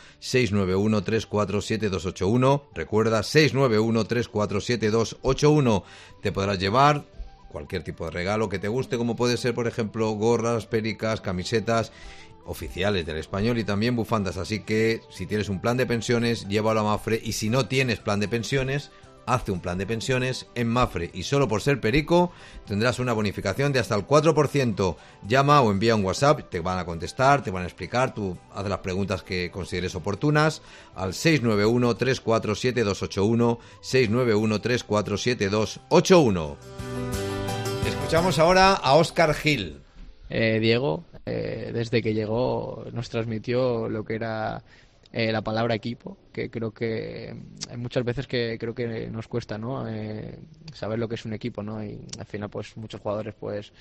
691-347281. Recuerda, 691-347281. Te podrás llevar cualquier tipo de regalo que te guste, como puede ser, por ejemplo, gorras, pericas, camisetas oficiales del Español y también bufandas. Así que si tienes un plan de pensiones, llévalo a Mapfre, y si no tienes plan de pensiones, hazte un plan de pensiones en Mapfre y solo por ser perico tendrás una bonificación de hasta el 4%. Llama o envía un WhatsApp, te van a contestar, te van a explicar, tú haz las preguntas que consideres oportunas al 691-347281, 691-347281. Escuchamos ahora a Óscar Gil. Diego, desde que llegó nos transmitió lo que era la palabra equipo, que creo que hay muchas veces que creo que nos cuesta, ¿no? Saber lo que es un equipo, ¿no? Y al final pues muchos jugadores pues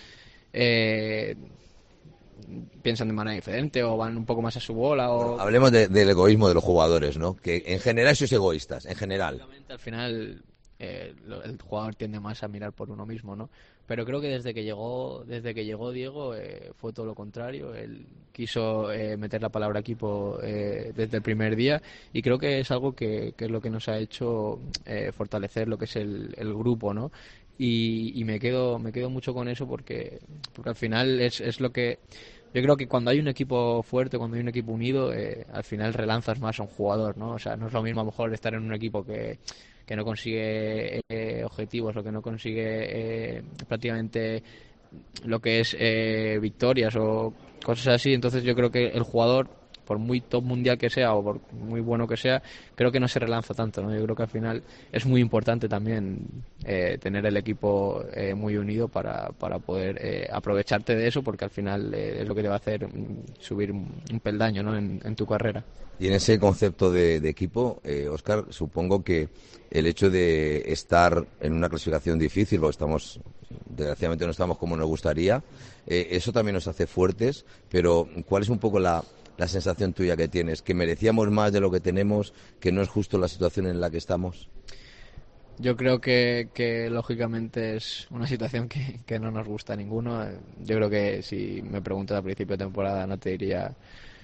piensan de manera diferente o van un poco más a su bola o... Hablemos del egoísmo de los jugadores, ¿no? Que en general sois egoístas, en general. Al final el jugador tiende más a mirar por uno mismo, ¿no? Pero creo que desde que llegó Diego fue todo lo contrario. Él quiso meter la palabra equipo desde el primer día, y creo que es algo que es lo que nos ha hecho fortalecer lo que es el grupo, ¿no? Y me quedo mucho con eso porque al final es lo que yo creo que cuando hay un equipo fuerte, cuando hay un equipo unido, al final relanzas más a un jugador, ¿no? O sea, no es lo mismo a lo mejor estar en un equipo que no consigue objetivos o que no consigue prácticamente lo que es victorias o cosas así. Entonces yo creo que el jugador, por muy top mundial que sea o por muy bueno que sea, creo que no se relanza tanto, ¿no? Yo creo que al final es muy importante también tener el equipo muy unido para poder aprovecharte de eso, porque al final es lo que te va a hacer subir un peldaño, ¿no? en tu carrera. Y en ese concepto de equipo, Óscar, supongo que el hecho de estar en una clasificación difícil, porque desgraciadamente no estamos como nos gustaría, eso también nos hace fuertes, pero ¿cuál es un poco la sensación tuya que tienes? ¿Que merecíamos más de lo que tenemos? ¿Que no es justo la situación en la que estamos? Yo creo que lógicamente es una situación que no nos gusta a ninguno. Yo creo que si me preguntas al principio de temporada no te diría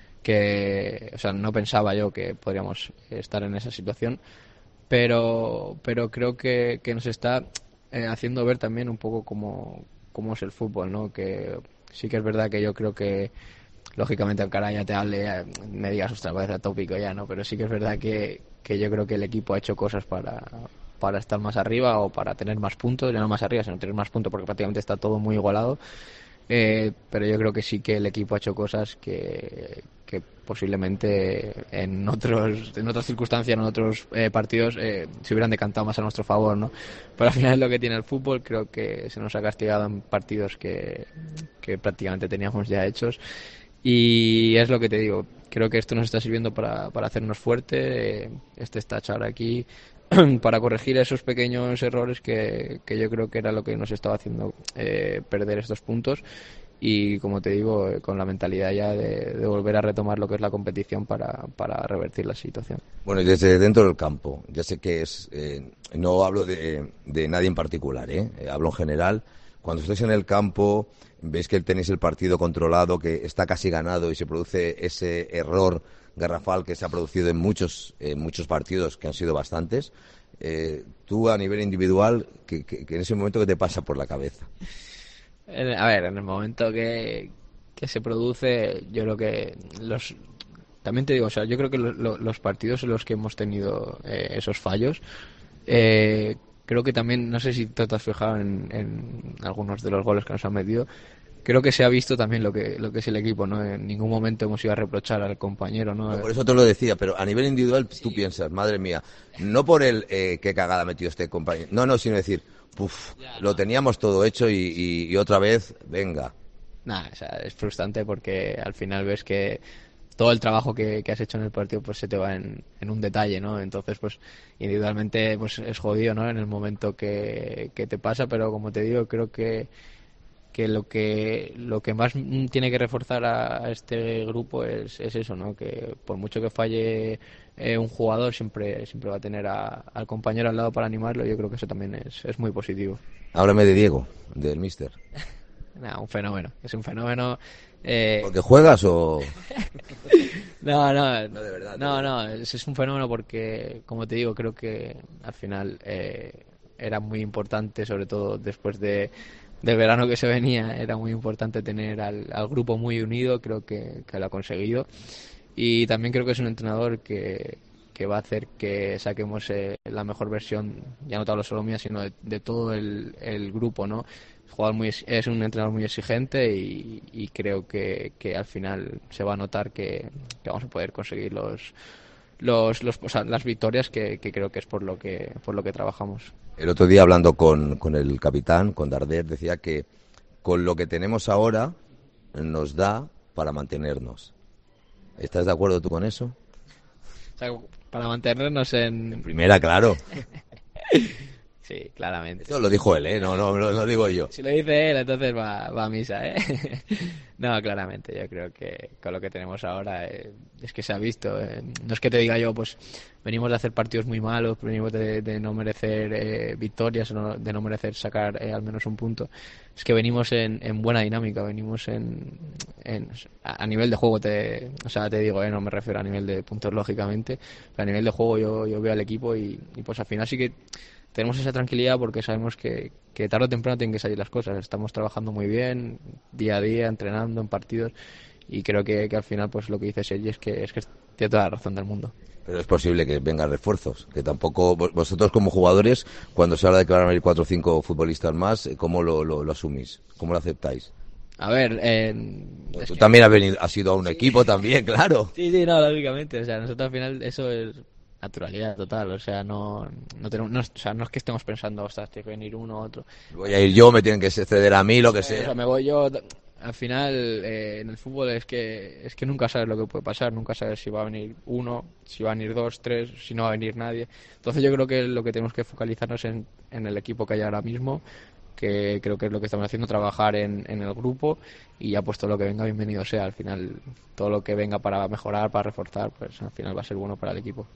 o sea, no pensaba yo que podríamos estar en esa situación, pero creo que nos está haciendo ver también un poco cómo es el fútbol, ¿no? Que sí que es verdad que yo creo que lógicamente al cara ya te hable, me digas, ostras, parece atópico ya, ¿no? Pero sí que es verdad que yo creo que el equipo ha hecho cosas para estar más arriba o para tener más puntos, ya no más arriba, sino tener más puntos, porque prácticamente está todo muy igualado. Pero yo creo que sí que el equipo ha hecho cosas que posiblemente en otras circunstancias, en otros partidos se hubieran decantado más a nuestro favor, ¿no? Pero al final es lo que tiene el fútbol. Creo que se nos ha castigado en partidos que prácticamente teníamos ya hechos, y es lo que te digo, creo que esto nos está sirviendo para hacernos fuerte, este Stach ahora aquí, para corregir esos pequeños errores que yo creo que era lo que nos estaba haciendo perder estos puntos, y como te digo, con la mentalidad ya de volver a retomar lo que es la competición para revertir la situación. Bueno, y desde dentro del campo, ya sé que no hablo de nadie en particular, hablo en general. Cuando estáis en el campo, veis que tenéis el partido controlado, que está casi ganado y se produce ese error garrafal que se ha producido en muchos partidos, que han sido bastantes. Tú, a nivel individual, que en ese momento, ¿qué te pasa por la cabeza? A ver, en el momento que se produce, yo creo que también te digo, o sea, yo creo que los partidos en los que hemos tenido esos fallos, creo que también, no sé si te has fijado en algunos de los goles que nos han metido, creo que se ha visto también lo que es el equipo, ¿no? En ningún momento hemos ido a reprochar al compañero, ¿no? Por eso te lo decía, pero a nivel individual tú piensas, madre mía, no por qué cagada ha metido este compañero, no, sino decir, lo teníamos todo hecho y otra vez, venga. Nada, o sea, es frustrante porque al final ves que todo el trabajo que has hecho en el partido pues se te va en un detalle, ¿no? Entonces, pues individualmente pues es jodido, ¿no? En el momento que te pasa, pero como te digo, creo que lo que más tiene que reforzar a este grupo es eso, ¿no? Que por mucho que falle un jugador, siempre va a tener al compañero al lado para animarlo. Yo creo que eso también es muy positivo. Háblame de Diego, del míster. Nada, un fenómeno, es un fenómeno. ¿Porque juegas o...? No, de verdad. No, es un fenómeno porque, como te digo, creo que al final era muy importante, sobre todo después del verano que se venía, era muy importante tener al grupo muy unido. Creo que lo ha conseguido, y también creo que es un entrenador que va a hacer que saquemos la mejor versión, ya no solo mía, sino de todo el grupo, ¿no? Es un entrenador muy exigente y creo que al final se va a notar que vamos a poder conseguir las victorias que creo que es por lo que trabajamos. El otro día, hablando con el capitán, con Darder, decía que con lo que tenemos ahora nos da para mantenernos. ¿Estás de acuerdo tú con eso? O sea, para mantenernos en primera, claro. Sí, claramente. Eso lo dijo él, no lo digo yo. Si lo dice él, entonces va a misa, No, claramente, yo creo que con lo que tenemos ahora es que se ha visto. No es que te diga yo, pues venimos de hacer partidos muy malos, venimos de no merecer victorias, de no merecer sacar al menos un punto. Es que venimos en buena dinámica, venimos a nivel de juego, te digo, no me refiero a nivel de puntos, lógicamente, pero a nivel de juego yo veo al equipo y pues al final sí que tenemos esa tranquilidad porque sabemos que tarde o temprano tienen que salir las cosas. Estamos trabajando muy bien, día a día, entrenando en partidos, y creo que al final, pues lo que dice Sergi es que tiene toda la razón del mundo. Pero es posible que vengan refuerzos, que tampoco vosotros como jugadores, cuando se habla de que van a venir 4 o 5 futbolistas más, ¿cómo lo asumís? ¿Cómo lo aceptáis? A ver, tú también has ido a un equipo también, claro. Sí, no, lógicamente. O sea, nosotros al final eso es naturalidad total. O sea, no es que estemos pensando, ostras, tiene que venir uno u otro. Voy a ir yo, me tienen que ceder a mí, lo que sea. O sea, me voy yo. Al final, en el fútbol es que nunca sabes lo que puede pasar, nunca sabes si va a venir uno, si va a venir 2, 3, si no va a venir nadie. Entonces yo creo que lo que tenemos que focalizarnos en el equipo que hay ahora mismo, que creo que es lo que estamos haciendo, trabajar en el grupo, y ya pues todo lo que venga, bienvenido sea. Al final, todo lo que venga para mejorar, para reforzar, pues al final va a ser bueno para el equipo.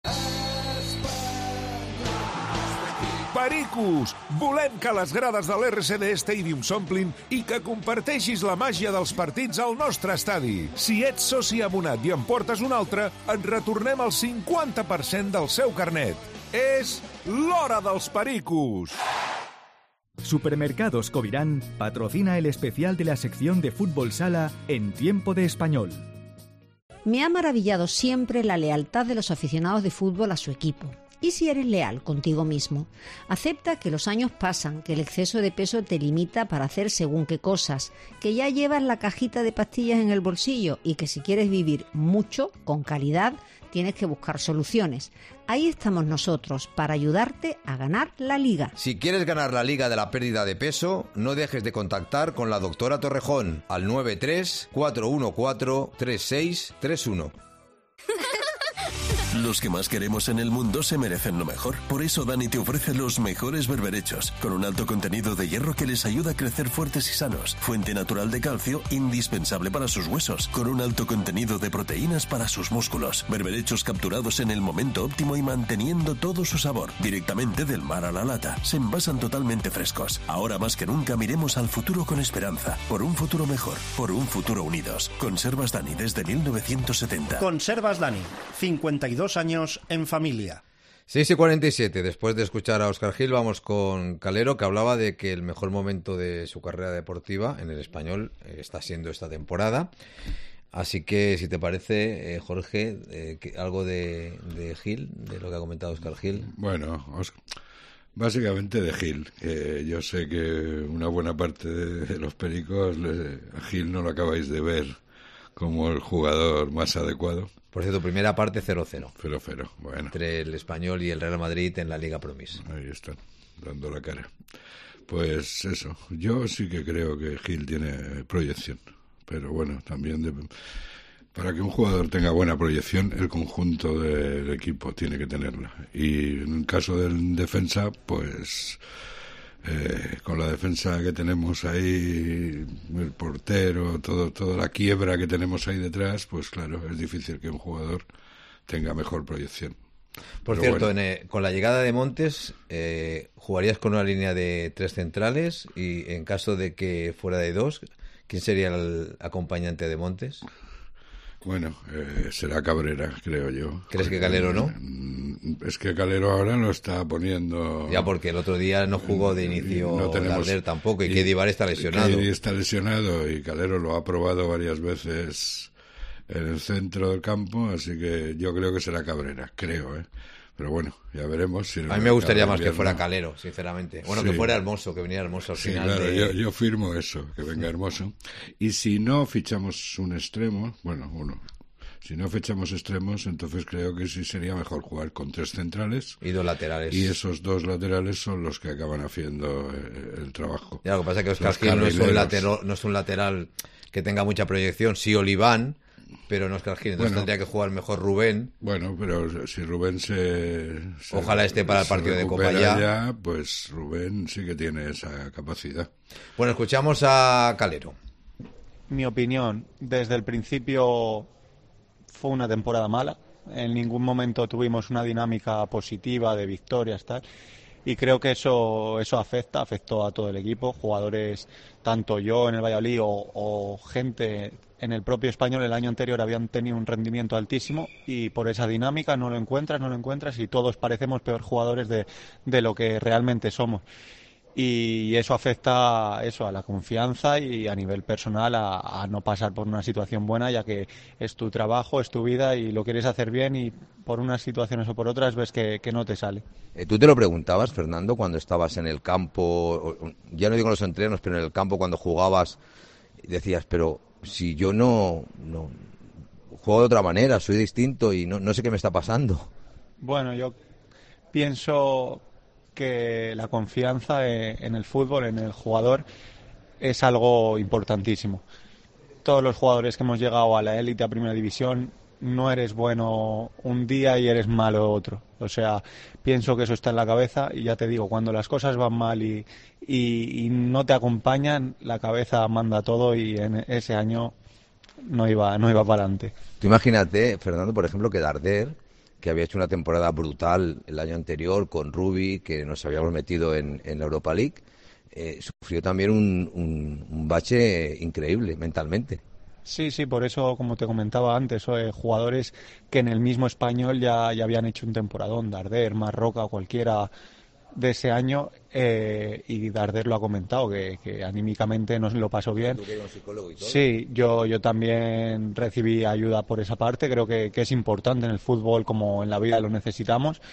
Pericos! Volem que les grades de l'RCD Stadium s'omplin i que comparteixis la màgia dels partits al nostre estadi. Si ets soci abonat i en portes un altre, et retornem el 50% del seu carnet. És l'hora dels Pericos! Supermercados Covirán patrocina el especial de la sección de fútbol sala en Tiempo de Español. Me ha maravillado siempre la lealtad de los aficionados de fútbol a su equipo. ¿Y si eres leal contigo mismo? Acepta que los años pasan, que el exceso de peso te limita para hacer según qué cosas, que ya llevas la cajita de pastillas en el bolsillo y que si quieres vivir mucho, con calidad, tienes que buscar soluciones. Ahí estamos nosotros para ayudarte a ganar la Liga. Si quieres ganar la Liga de la pérdida de peso, no dejes de contactar con la doctora Torrejón al 93 414 3631. Los que más queremos en el mundo se merecen lo mejor. Por eso Dani te ofrece los mejores berberechos, con un alto contenido de hierro que les ayuda a crecer fuertes y sanos. Fuente natural de calcio, indispensable para sus huesos, con un alto contenido de proteínas para sus músculos. Berberechos capturados en el momento óptimo y manteniendo todo su sabor, directamente del mar a la lata. Se envasan totalmente frescos. Ahora más que nunca miremos al futuro con esperanza. Por un futuro mejor, por un futuro unidos. Conservas Dani desde 1970. Conservas Dani, 52 años en familia. 6:47, después de escuchar a Óscar Gil, vamos con Calero, que hablaba de que el mejor momento de su carrera deportiva en el Español está siendo esta temporada. Así que, si te parece, Jorge, algo de Gil, de lo que ha comentado Óscar Gil. Bueno, básicamente de Gil. Yo sé que una buena parte de los Pericos, a Gil no lo acabáis de ver como el jugador más adecuado. Por cierto, primera parte 0-0. 0-0, bueno. Entre el Español y el Real Madrid en la Liga Promis. Ahí están, dando la cara. Pues eso, yo sí que creo que Gil tiene proyección. Pero bueno, también para que un jugador tenga buena proyección, el conjunto del equipo tiene que tenerla. Y en el caso del defensa, pues con la defensa que tenemos ahí, el portero, toda la quiebra que tenemos ahí detrás, pues claro, es difícil que un jugador tenga mejor proyección. Por Pero cierto, bueno. Con la llegada de Montes, ¿jugarías con una línea de 3 centrales? Y en caso de que fuera de 2, ¿quién sería el acompañante de Montes? Bueno, será Cabrera, creo yo. ¿Crees que Calero no? Es que Calero ahora lo está poniendo... Ya, porque el otro día no jugó de inicio Darder tampoco, y Kedivar está lesionado. Kedi está lesionado y Calero lo ha probado varias veces en el centro del campo, así que yo creo que será Cabrera, creo, Pero bueno, ya veremos. Si a mí me gustaría más que fuera Calero, sinceramente. Bueno, sí. Que fuera Hermoso, que viniera Hermoso al final. Claro, yo firmo eso, que venga Hermoso. Y si no fichamos un extremo, si no fichamos extremos, entonces creo que sí sería mejor jugar con 3 centrales. Y 2 laterales. Y esos 2 laterales son los que acaban haciendo el trabajo. Ya, lo que pasa es que Óscar Gil no es un lateral que tenga mucha proyección, sí Oliván, pero no es Óscar Gil, entonces tendría que jugar mejor Rubén. Bueno, pero si Rubén ojalá esté para el partido de Copa ya, pues Rubén sí que tiene esa capacidad. Bueno, escuchamos a Calero. Mi opinión, desde el principio fue una temporada mala. En ningún momento tuvimos una dinámica positiva de victorias, tal. y creo que eso afectó a todo el equipo, jugadores, tanto yo en el Valladolid o gente en el propio Español el año anterior habían tenido un rendimiento altísimo y por esa dinámica no lo encuentras y todos parecemos peor jugadores de lo que realmente somos. Y eso afecta a la confianza y a nivel personal a no pasar por una situación buena, ya que es tu trabajo, es tu vida y lo quieres hacer bien y por unas situaciones o por otras ves que no te sale. ¿Tú te lo preguntabas, Fernando, cuando estabas en el campo, ya no digo en los entrenos, pero en el campo cuando jugabas, decías, pero si yo no juego de otra manera, soy distinto y no sé qué me está pasando? Bueno, yo pienso que la confianza en el fútbol, en el jugador, es algo importantísimo. Todos los jugadores que hemos llegado a la élite, a primera división, no eres bueno un día y eres malo otro. O sea, pienso que eso está en la cabeza y ya te digo, cuando las cosas van mal y no te acompañan, la cabeza manda todo y en ese año no iba para adelante. Tú imagínate, Fernando, por ejemplo, que Darder, que había hecho una temporada brutal el año anterior con Rubi, que nos habíamos metido en la Europa League, sufrió también un bache increíble mentalmente. Sí, por eso, como te comentaba antes, jugadores que en el mismo Español ya habían hecho un temporadón, Darder, Marroca o cualquiera de ese año, y Darder lo ha comentado, que anímicamente no lo pasó bien. Sí, yo también recibí ayuda por esa parte, creo que es importante en el fútbol como en la vida lo necesitamos.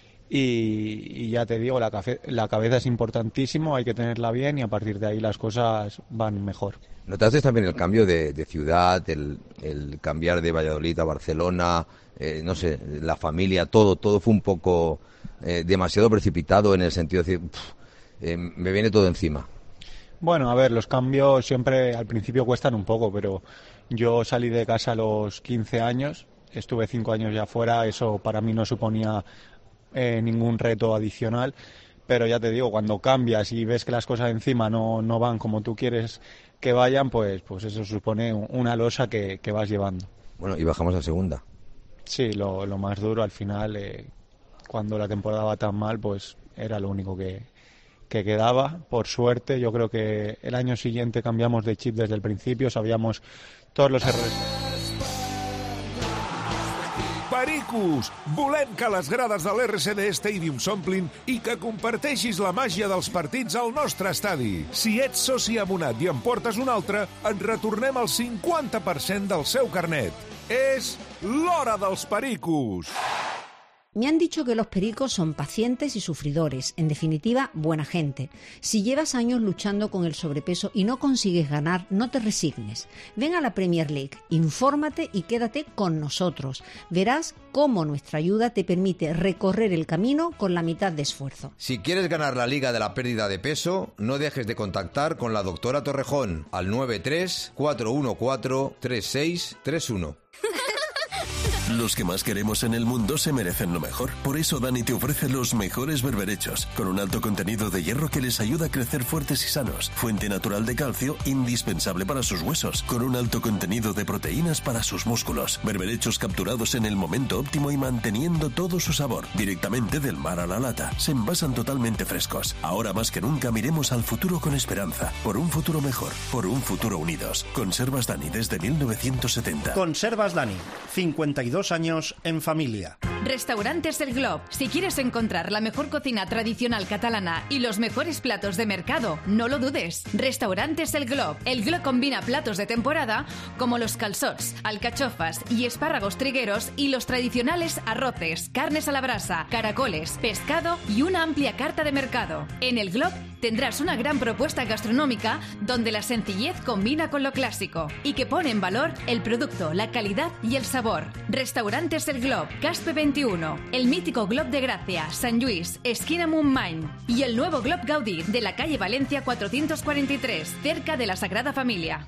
Y ya te digo, la cabeza es importantísimo, hay que tenerla bien y a partir de ahí las cosas van mejor. ¿Notaste también el cambio de ciudad, el cambiar de Valladolid a Barcelona, no sé, la familia, todo fue un poco demasiado precipitado en el sentido de decir, me viene todo encima? Bueno, a ver, los cambios siempre al principio cuestan un poco, pero yo salí de casa a los 15 años, estuve 5 años ya fuera, eso para mí no suponía ningún reto adicional, pero ya te digo, cuando cambias y ves que las cosas encima no van como tú quieres que vayan, pues eso supone una losa que vas llevando. Bueno, y bajamos a segunda. Sí, lo más duro al final, cuando la temporada va tan mal, pues era lo único que quedaba. Por suerte, yo creo que el año siguiente cambiamos de chip desde el principio, sabíamos todos los errores. Pericos! Volem que les grades de l'RCD Stadium s'omplin i que comparteixis la màgia dels partits al nostre estadi. Si ets soci abonat i en portes un altre, et retornem el 50% del seu carnet. És l'hora dels Pericos! Me han dicho que los pericos son pacientes y sufridores, en definitiva, buena gente. Si llevas años luchando con el sobrepeso y no consigues ganar, no te resignes. Ven a la Premier League, infórmate y quédate con nosotros. Verás cómo nuestra ayuda te permite recorrer el camino con la mitad de esfuerzo. Si quieres ganar la Liga de la Pérdida de Peso, no dejes de contactar con la doctora Torrejón al 93-414-3631. Los que más queremos en el mundo se merecen lo mejor. Por eso Dani te ofrece los mejores berberechos, con un alto contenido de hierro que les ayuda a crecer fuertes y sanos. Fuente natural de calcio, indispensable para sus huesos, con un alto contenido de proteínas para sus músculos. Berberechos capturados en el momento óptimo y manteniendo todo su sabor. Directamente del mar a la lata. Se envasan totalmente frescos. Ahora más que nunca miremos al futuro con esperanza. Por un futuro mejor. Por un futuro unidos. Conservas Dani desde 1970. Conservas Dani. 52 años en familia. Restaurantes El Glob. Si quieres encontrar la mejor cocina tradicional catalana y los mejores platos de mercado, no lo dudes. Restaurantes El Glob. El Glob combina platos de temporada como los calçots, alcachofas y espárragos trigueros y los tradicionales arroces, carnes a la brasa, caracoles, pescado y una amplia carta de mercado. En El Glob tendrás una gran propuesta gastronómica donde la sencillez combina con lo clásico y que pone en valor el producto, la calidad y el sabor. Restaurantes El Glob, Caspe 21, el mítico Glob de Gracia, San Luis, esquina Montmany y el nuevo Glob Gaudí de la calle Valencia 443, cerca de la Sagrada Familia.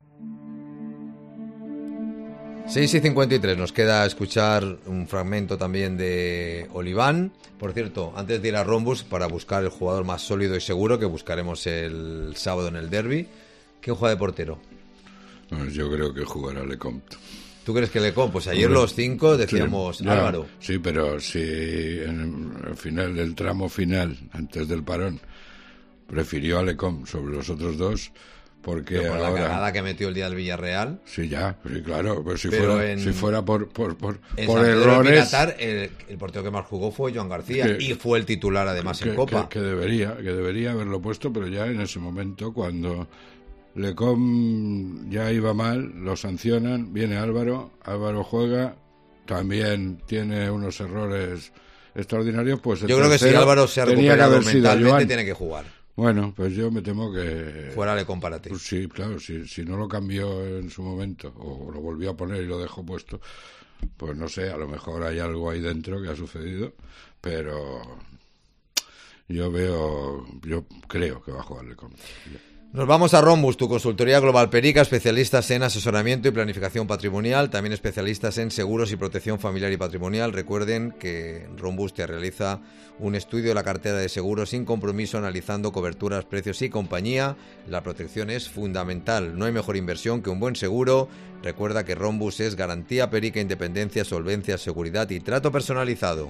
6:53, nos queda escuchar un fragmento también de Oliván. Por cierto, antes de ir a Rombus, para buscar el jugador más sólido y seguro, que buscaremos el sábado en el derbi, ¿quién juega de portero? Yo creo que jugará Lecomte. ¿Tú crees que Lecom? Pues ayer los 5 decíamos sí, Álvaro. Sí, pero si en el final del tramo final, antes del parón, prefirió a Lecom sobre los otros dos, porque pero por ahora... la cagada que metió el día del Villarreal. Sí, ya, sí, claro, pero si fuera por en errores... Pinatar, el portero que más jugó fue Joan García, y fue el titular además en Copa. Que debería haberlo puesto, pero ya en ese momento, cuando Lecom ya iba mal, lo sancionan, viene Álvaro juega, también tiene unos errores extraordinarios, pues yo creo que si Álvaro se ha recuperado mentalmente tiene que jugar. Bueno, pues yo me temo que... Fuera Lecom para ti. Pues sí, claro, si no lo cambió en su momento, o lo volvió a poner y lo dejó puesto, pues no sé, a lo mejor hay algo ahí dentro que ha sucedido, pero yo creo que va a jugar Lecom. Nos vamos a Rhombus, tu consultoría global Perica, especialistas en asesoramiento y planificación patrimonial, también especialistas en seguros y protección familiar y patrimonial. Recuerden que Rhombus te realiza un estudio de la cartera de seguros sin compromiso, analizando coberturas, precios y compañía. La protección es fundamental, no hay mejor inversión que un buen seguro. Recuerda que Rhombus es garantía Perica, independencia, solvencia, seguridad y trato personalizado.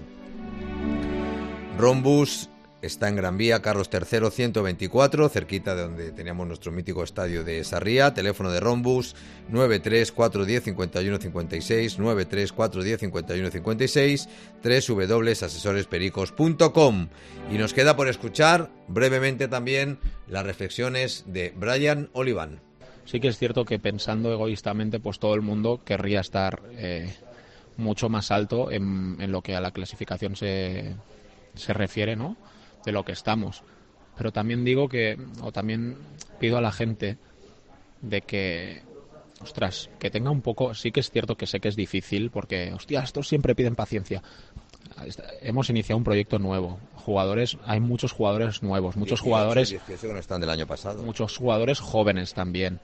Rhombus está en Gran Vía, Carlos III, 124, cerquita de donde teníamos nuestro mítico estadio de Sarriá. Teléfono de Rhombus 934105156, 934105156, www.asesorespericos.com. Y nos queda por escuchar brevemente también las reflexiones de Brian Oliván. Sí que es cierto que pensando egoístamente, pues todo el mundo querría estar mucho más alto en lo que a la clasificación se refiere, ¿no?, de lo que estamos. Pero también también pido a la gente de que, ostras, que tenga un poco, sí que es cierto que sé que es difícil, porque, hostia, estos siempre piden paciencia. Hemos iniciado un proyecto nuevo. Hay muchos jugadores nuevos, muchos jugadores 18 que no están del año pasado. Muchos jugadores jóvenes también.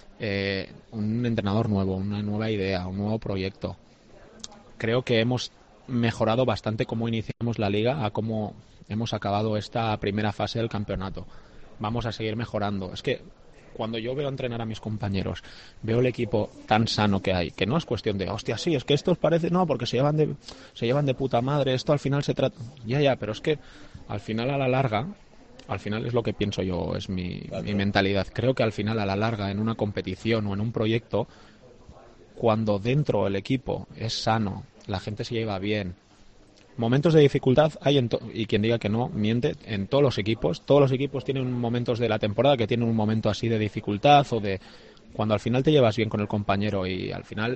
Un entrenador nuevo, una nueva idea, un nuevo proyecto. Creo que hemos mejorado bastante cómo iniciamos la liga a cómo hemos acabado esta primera fase del campeonato. Vamos a seguir mejorando. Es que cuando yo veo entrenar a mis compañeros, veo el equipo tan sano que hay, que no es cuestión de, hostia, sí, es que estos parece, no, porque se llevan de puta madre, esto al final se trata... Ya, pero es que al final a la larga, al final es lo que pienso yo, es mi mentalidad. Creo que al final a la larga, en una competición o en un proyecto, cuando dentro el equipo es sano, la gente se lleva bien, momentos de dificultad hay y quien diga que no, miente, en todos los equipos. Todos los equipos tienen momentos de la temporada que tienen un momento así de dificultad, o de cuando al final te llevas bien con el compañero y al final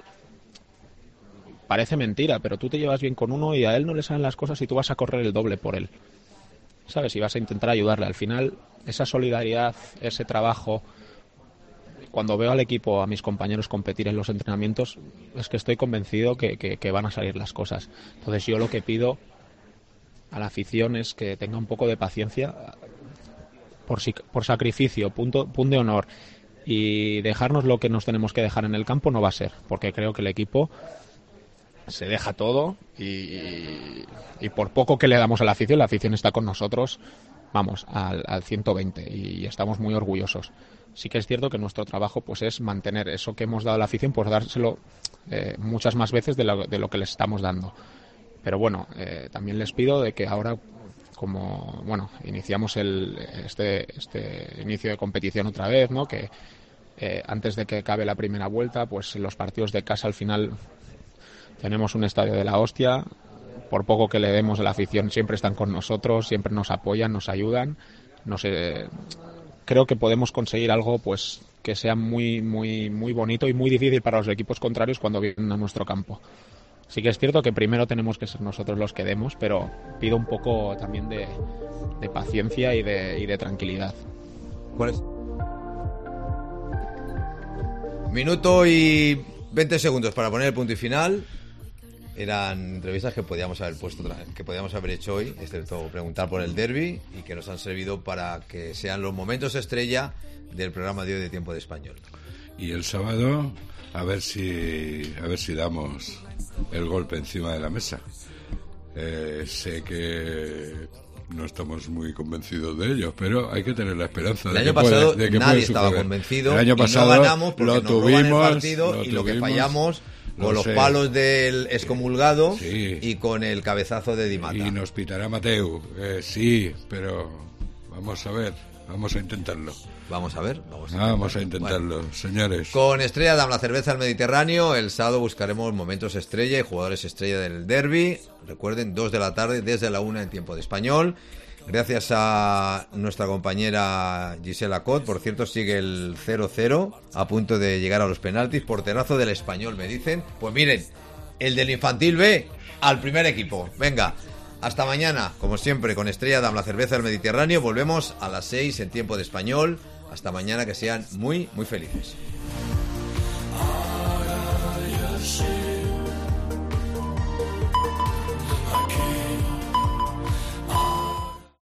parece mentira, pero tú te llevas bien con uno y a él no le salen las cosas y tú vas a correr el doble por él, ¿sabes? Y vas a intentar ayudarle. Al final esa solidaridad, ese trabajo, cuando veo al equipo, a mis compañeros competir en los entrenamientos, es que estoy convencido que van a salir las cosas. Entonces yo lo que pido a la afición es que tenga un poco de paciencia, por sacrificio, punto de honor, y dejarnos lo que nos tenemos que dejar en el campo no va a ser, porque creo que el equipo se deja todo y por poco que le damos a la afición está con nosotros, vamos, al 120, y estamos muy orgullosos. Sí que es cierto que nuestro trabajo pues es mantener eso que hemos dado a la afición, pues dárselo muchas más veces de lo que les estamos dando. Pero bueno, también les pido de que ahora, como bueno, iniciamos este inicio de competición otra vez, ¿no?, que antes de que acabe la primera vuelta, pues los partidos de casa al final tenemos un estadio de la hostia. Por poco que le demos a la afición, siempre están con nosotros, siempre nos apoyan, nos ayudan. Creo que podemos conseguir algo pues que sea muy muy muy bonito y muy difícil para los equipos contrarios cuando vienen a nuestro campo. Sí que es cierto que primero tenemos que ser nosotros los que demos, pero pido un poco también de paciencia y de tranquilidad. ¿Cuál es? Minuto y 20 segundos para poner el punto y final. Eran entrevistas que podíamos haber hecho hoy, excepto preguntar por el derbi, y que nos han servido para que sean los momentos estrella del programa de hoy de Tiempo de Español. Y el sábado a ver si damos el golpe encima de la mesa. Sé que no estamos muy convencidos de ello, pero hay que tener la esperanza de que nadie estaba convencido. El año pasado y no ganamos porque lo nos roban el tuvimos, partido, y lo que fallamos con los palos del excomulgado y con el cabezazo de Di Mata. Y nos pitará Mateu, sí, pero vamos a ver, vamos a intentarlo. Vamos a intentarlo, bueno, señores. Con Estrella Damm, la cerveza del Mediterráneo, el sábado buscaremos momentos estrella y jugadores estrella del derbi. Recuerden, 2 de la tarde, desde la 1 en tiempo de español. Gracias a nuestra compañera Gisela Cot. Por cierto, sigue el 0-0, a punto de llegar a los penaltis. Porterazo del Español, me dicen. Pues miren, el del Infantil B al primer equipo. Venga, hasta mañana, como siempre, con Estrella Damm, la cerveza del Mediterráneo. Volvemos a las 6 en tiempo de español. Hasta mañana, que sean muy, muy felices.